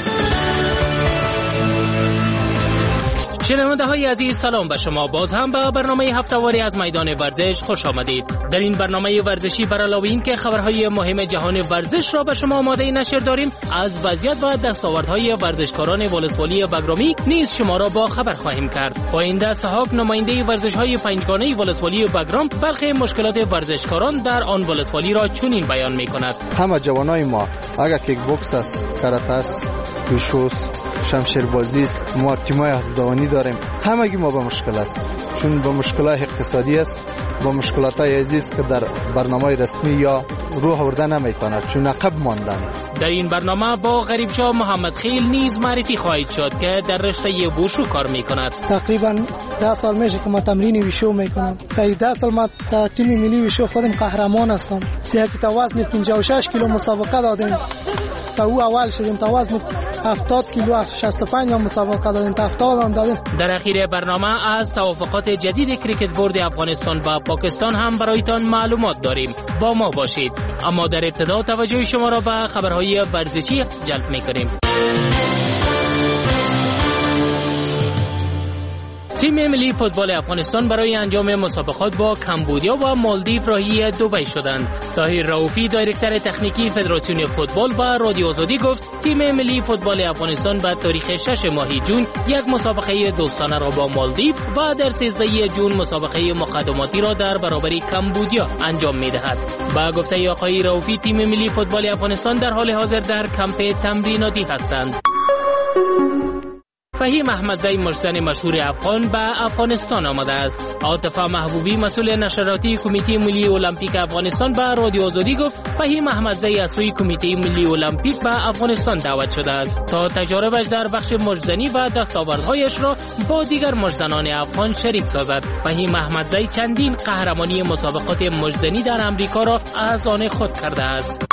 شنونده های عزیز سلام به شما. باز هم به برنامه هفته‌واری از میدان ورزش خوش آمدید. در این برنامه ورزشی بر علاوه این که خبرهای مهم جهان ورزش را به شما آماده نشر داریم از وضعیت و دستاوردهای ورزشکاران ولسوالی بگرامی نیز شما را با خبر خواهیم کرد. با این دست هاک نماینده ورزش‌های پنجگانه ولسوالی بگرام برخی مشکلات ورزشکاران در آن ولسوالی را چنین بیان می‌کند. همه جوانای ما اگر کیک بوکس است، کاراته است، وشوس شمشیربازی است، ما تیمای حسابداری داریم. همگی ما به مشکل است، چون به مشکلات اقتصادی است، با مشکلات های عزیز که در برنامه رسمی یا روح آورده نمیتواند، چون عقب ماندن. در این برنامه با غریبشاه محمد خیل نیز معرفی خواهید شد که در رشته ووشو کار میکند. تقریبا ده سال میشه که ما تمرین ویشو میکنم. تا ده سال ما تا تیم ملی ویشو خودم قهرمان هستم. دیگه تا وزن پنجاه و شش کیلو مسابقه دادیم. تا او اول شدیم، تا وزن هفتاد کیلو شصت و پنج مسابقه دادیم، تا هفتاد هم دادیم. در اخیر برنامه از توافقات جدید کریکت بورد افغانستان و پاکستان هم برایتان معلومات داریم. با ما باشید. اما در ابتدا توجه شما را به خبرهای ورزشی جلب می‌کنیم. تیم ملی فوتبال افغانستان برای انجام مسابقات با کمبودیا و مالدیو راهی دبی شدند. طاهر رؤوفی دایرکتور تکنیکی فدراسیون فوتبال و رادیو آزادی گفت تیم ملی فوتبال افغانستان به تاریخ شش ماه جون یک مسابقه دوستانه را با مالدیو و در سیزده جون مسابقه مقدماتی را در برابر کمبودیا انجام می‌دهد. با گفته آقای رؤوفی تیم ملی فوتبال افغانستان در حال حاضر در کمپ تمریناتی هستند. فهیم احمدزی مجریان مشهور افغان به افغانستان آمده است. عاطفه محبوبی مسئول نشراتی کمیته ملی المپیک افغانستان به رادیو آزادی گفت فهیم احمدزی از سوی کمیته ملی المپیک به افغانستان دعوت شده است تا تجاربش در بخش مجدنی و دستاوردهایش را با دیگر مجدنان افغان شریک سازد. فهیم احمدزی چندین قهرمانی مسابقات مجدنی در امریکا را از آن خود کرده است.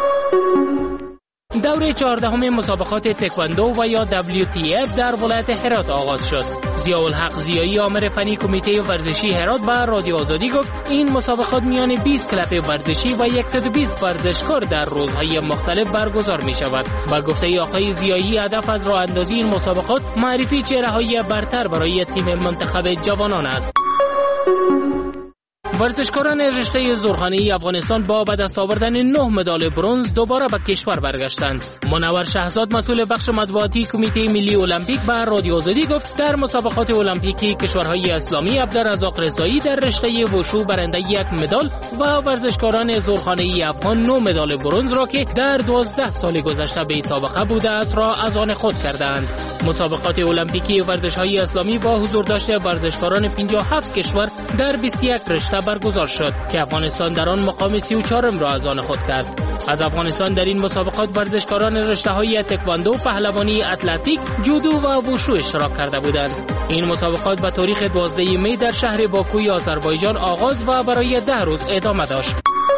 دوره چهاردهم مسابقات تکواندو و یا دبلیو تی اف در ولایت هرات آغاز شد. ضیاءالحق ضیایی عامل فنی کمیته ورزشی هرات با رادیو آزادی گفت این مسابقات میان بیست کلب ورزشی و صد و بیست ورزشکار در روزهای مختلف برگزار می شود. با گفته آقای ضیایی هدف از راه اندازی این مسابقات معرفی چهره‌های برتر برای تیم منتخب جوانان است. ورزشکاران رشته زورخانه‌ای افغانستان با به دست آوردن نه مدال برنز دوباره به کشور برگشتند. منور شهزاد مسئول بخش مطبوعاتی کمیته ملی المپیک به رادیو آزادی گفت در مسابقات المپیکی کشورهای اسلامی عبدالرزاق رضایی در رشته وشو برنده یک مدال و ورزشکاران زورخانه‌ای افغان نه مدال برنز را که در دوازده سال گذشته به سابقه بوده است را از آن خود کردند. مسابقات المپیکی ورزش‌های اسلامی با حضور داشته ورزشکاران پنجاه و هفت کشور در بیست و یک رشته برگزار شد که افغانستان در آن مقام سی و چهارم را از آن خود کرد. از افغانستان در این مسابقات ورزشکاران رشته‌های تکواندو، پهلوانی، اتلتیک، جودو و ووشو اشتراک کرده بودند. این مسابقات به تاریخ دوازده می در شهر باکوی آذربایجان آغاز و برای ده روز ادامه داشت.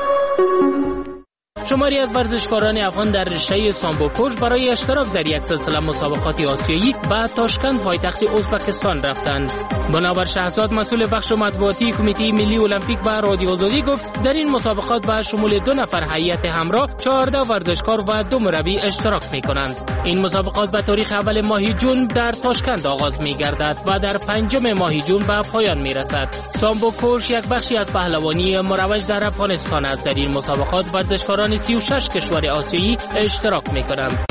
شماری از ورزشکاران افغان در رشته سامبو کوش برای اشتراک در یک سلسله مسابقات آسیایی به تاشکند پایتخت ازبکستان رفتند. منور شهزاد مسئول بخش مطبوعاتی کمیته ملی المپیک به رادیو آزادی گفت در این مسابقات به شمول دو نفر هیئت همراه چهارده ورزشکار و دو مربی اشتراک می‌کنند. این مسابقات به تاریخ اول ماه جون در تاشکند آغاز می‌گردد و در پنجم ماه جون به پایان می‌رسد. سامبو کوش یک بخشی از پهلوانی مروج در افغانستان است. در این مسابقات ورزشکاران سی و شش کشور آسیایی اشتراک می‌کنند.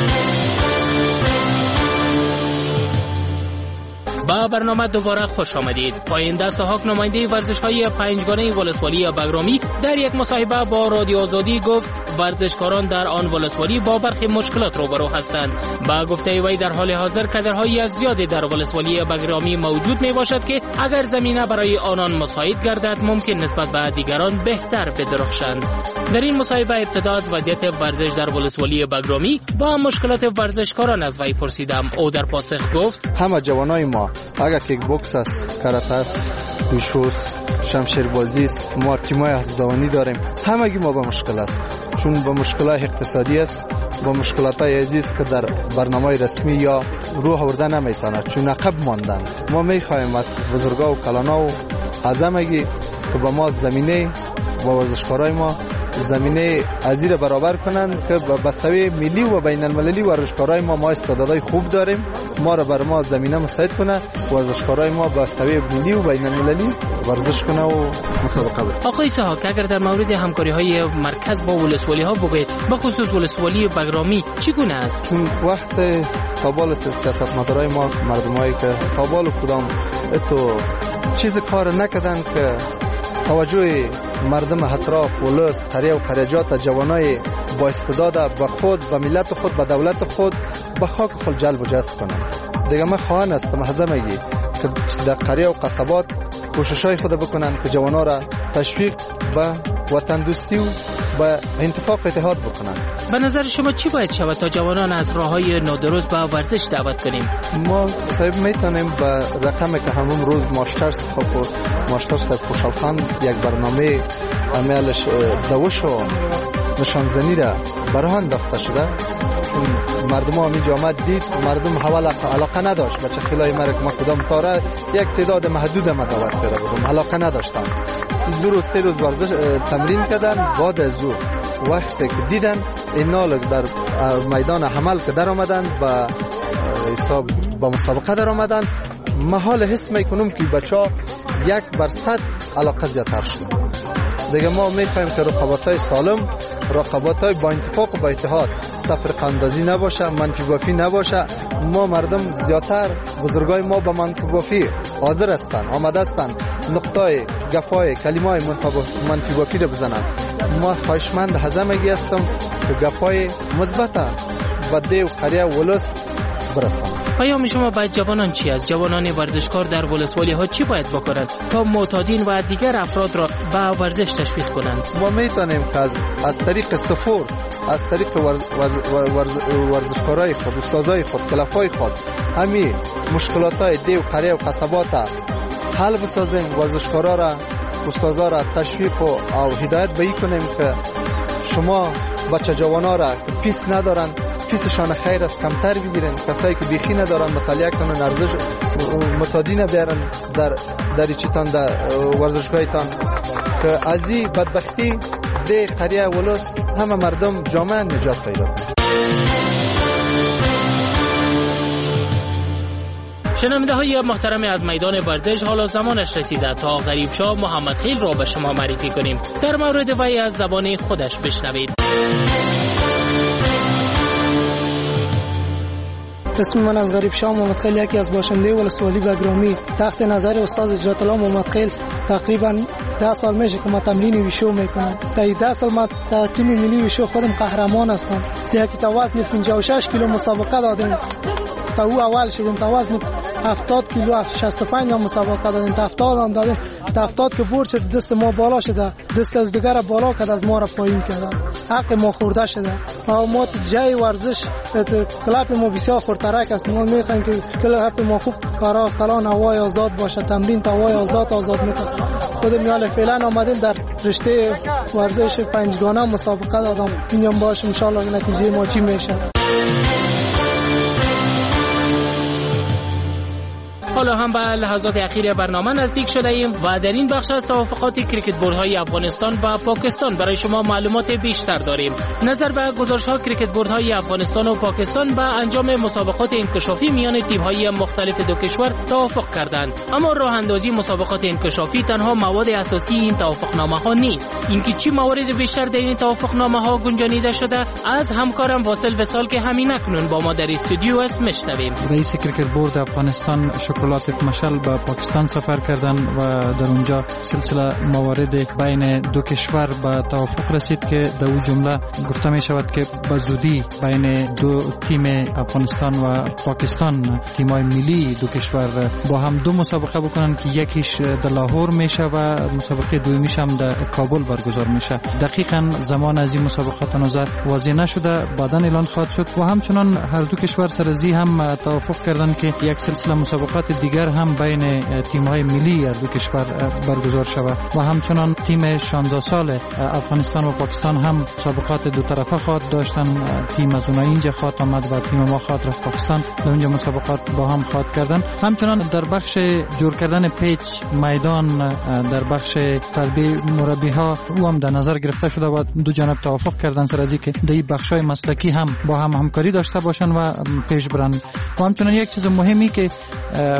با برنامه دوباره خوش آمدید. پاینده سحاق نماینده ورزش‌های پنجگانه ولسوالی بگرامی در یک مصاحبه با رادیو آزادی گفت ورزشکاران در آن ولسوالی با برخی مشکلات روبرو هستند. با گفته وی در حال حاضر کادرهای از زیادی در ولسوالی بگرامی موجود می باشد که اگر زمینه برای آنان مساعد گردد ممکن نسبت به دیگران بهتر بدرخشند. در این مصاحبه ابتدا از وضعیت ورزش در ولسوالی بگرامی و مشکلات ورزشکاران از وی پرسیدم. او در پاسخ گفت همه جوانای ما اگر کیک بوکس است، کاراته است، ووشو است، شمشیربازی است، ما تیمای حسابداری داریم. همگی ما با مشکل است، چون با مشکلات اقتصادی است، با مشکلات عزیز که در برنامه رسمی یا روح آورده نمیتواند، چون عقب ماندن. ما میخوایم از بزرگا و کلانا و از همگی که با ما زمینه با ورزشکارای ما زمینه ازیر برابر کنند که به سوی ملی و بین المللی ورزشکارای ما ما استعدادهای خوب داریم، ما را بر ما زمینه مساعد کنه، ورزشکارای ما به سوی ملی و بین المللی ورزش کنه و مسابقه بده. آقای سحاق اگر در مورد همکاری های مرکز با ولسوالی ها بگویید، به خصوص ولسوالی بگرامی چگونه است؟ چون وقت تابال سیاستمدارای ما مردمایی که تابال کدام اتو چیز کار نکردن که توجه مردم اطراف ولس قریه و قریجات جوانای با استعداد به خود، به ملت خود، به دولت خود، به خاک خود جلب و جذب کنند. دیگه من خواهان هستم همگی که در قریه و قصبات کوشش‌های خود بکنند که جوانان را تشویق به وطن دوستی و به انتفاق اتحاد بکنند. به نظر شما چی باید شود تا جوانان از راه‌های نادرست به ورزش دعوت کنیم؟ ما صاحب میتونیم به رقمی که همون روز ماشتر صاحب ماشتر صاحب خوشحال خان یک برنامه عملش دوش و نشانزنی را برهان انداخته شده. مردم ها همینجا آمد دید، مردم حوال علاقه نداشت بچه خیلی مرا که ما کدام تاره یک تعداد محدود ما دعوت کرده بودم، علاقه نداشتن. دو روز سه روز ورزش تمرین کردن. بعد از او وقتی که دیدن اینا در میدان حمل که در آمدن با حساب با مسابقه در آمدن، محال حس میکنم که بچه ها یک بر صد علاقه زیادتر شد. دیگه ما میفهمیم که رقابت‌های سالم، رقابت‌های با انتفاق و با اتحاد، تفرقه اندازی نباشه، منفی بافی نباشه. ما مردم زیادتر بزرگای ما با منفی بافی حاضر هستند، آماده هستند نقطه گپای کلمه‌های منفی بافی رو بزنن. ما خواهشمند همگی هستم که گپای مثبت و دیو قریه ولس برسان. پیام شما باید جوانان چی است؟ جوانان ورزشکار در ولسوالی ها چی باید بکنند تا معتادین و دیگر افراد را به ورزش تشویق کنند؟ ما میتونیم که از, از طریق سفور، از طریق ورز، ورز، ورز، ورزشکارای خود، استادای خود، کلافای خود، همین مشکلات های دیو قریه و قصبات حل بسازیم. ورزشکارا را، استادا را تشویق و او هدایت به کنیم که شما بچه جوانا را پیس ندارن، پیسشان خیر است کمتر بگیرن. کسایی که بیخی ندارن مطالعه کنن، ارزش متادین بیارن در در چیتان در ورزشگاهتان که از این بدبختی ده قریه ولس همه مردم جامعه نجات پیدا کنند. شنونده های محترم از میدان ورزش، حالا زمانش رسیده تا غریب شاه محمد خیل را به شما معرفی کنیم. در مورد وی از زبان خودش بشنوید. اسم من از غریب شاه محمد خیل، یکی از باشنده ولسوالی بگرامی. تحت نظر استاد اجرات الله محمد خیل تقریبا ده سال میشه که ما تمرین ویشو میکنم. تا ده سال ما تا تیم ملی ویشو خودم قهرمان هستم. تا که تا وزن پنجاه و شش کیلو مسابقه دادیم. تا او اول شدیم. تا وزن هفتاد کیلو شصت و پنج مسابقه دادیم. تا هفتاد هم دادیم. تا هفتاد که برد شد دست ما بالا شده، دست از دیگر بالا کرد، از ما را پایین کرد، حق ما خورده شده. و ما جای ورزش کلاب ما بسیار خورترک است. ما میخوایم که کلاب ما خوب کارا کلان هوای آزاد باشه، تمرین تا هوای آزاد آزاد میکنه. خودم میال فعلا آمدیم در رشته ورزش پنجگانه مسابقه دادم. اینجا باشه ان شاء الله نتیجه ما چی میشه. حالا هم به لحظات اخیر برنامه نزدیک شده ایم و در این بخش از توافقات کریکت بوردهای افغانستان و پاکستان برای شما معلومات بیشتر داریم. نظر به گزارش‌ها کریکت بوردهای افغانستان و پاکستان به انجام مسابقات انکشافی میان تیم‌های مختلف دو کشور توافق کردند. اما راه اندازی مسابقات انکشافی تنها مواد اساسی این توافقنامه‌ها نیست. اینکه چی موارد بیشتر در این توافقنامه‌ها گنجانیده شده از همکارم واصل وصال که همین اکنون با ما در استودیو است میشنویم. رئیس کریکت بورد افغانستان شکلات مشل به پاکستان سفر کردند و در اونجا سلسله موارد بین دو کشور به توافق رسید که در اون جمله گفته می شود که به زودی بین دو تیم افغانستان و پاکستان، تیم‌های ملی دو کشور با هم دو مسابقه بکنن که یکیش در لاهور میشه و مسابقه دومیش هم در کابل برگزار میشه. دقیقاً زمان از این مسابقات هنوز واضح نشده، بعداً اعلان خواهد شد. و همچنان هر دو کشور سر از هم توافق کردند که یک سلسله مسابقات دیگر هم بین تیم‌های ملی هر دو کشور برگزار شود و همچنان تیم شانزده سال افغانستان و پاکستان هم مسابقات دو طرفه خواهد داشتن. تیم از اونها اینجا خواهد آمد و تیم ما خواهد رفت پاکستان و اونجا مسابقات با هم خواهد کردن. همچنان در بخش جور کردن پیچ میدان، در بخش تربیه مربی‌ها او هم در نظر گرفته شده و دو جانب توافق کردن سر از اینکه در این بخش‌های مسلکی هم با هم همکاری داشته باشن و پیش برن. و همچنان یک چیز مهمی که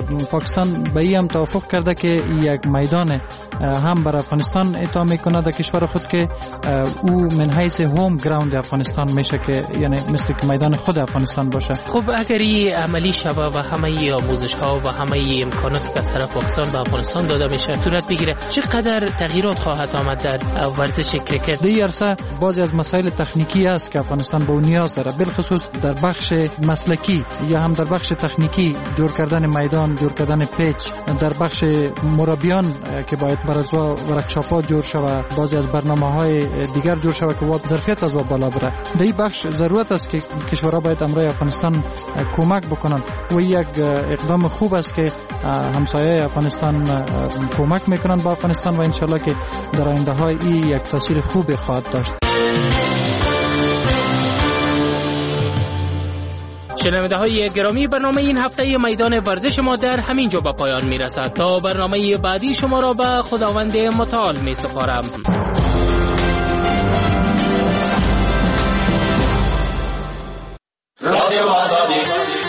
پاکستان به این هم توافق کرده که یک میدان هم برای افغانستان اعطا میکنه در کشور خود که او من حیث هوم گراوند افغانستان میشه که یعنی مثل که میدان خود افغانستان باشه. خب اگر این عملی شود و همه آموزش ها و همه امکاناتی که از طرف پاکستان به افغانستان داده میشه صورت بگیره، چقدر تغییرات خواهد آمد در ورزش کرکت؟ در عرصه بعضی از مسائل تکنیکی است که افغانستان به اون نیاز داره، بالخصوص در بخش مسلکی یا هم در بخش تکنیکی، جور کردن میدان، جور کردن پیچ، در بخش مربیان که باید برای ورکشاپ‌ها جور شود، بعضی از برنامه‌های دیگر جور شود که ظرفیت از بالا بره. در این بخش ضرورت است که کشورها باید امروی افغانستان کمک بکنند و یک اقدام خوب است که همسایه افغانستان کمک میکنند با افغانستان و انشالله که در آینده های این یک تاثیر خوب خواهد داشت. شنونده های گرامی، برنامه این هفته میدان ورزش ما در همین جا به پایان می رسد. تا برنامه بعدی شما را به خداوند متعال می سپارم. رادیو آزادی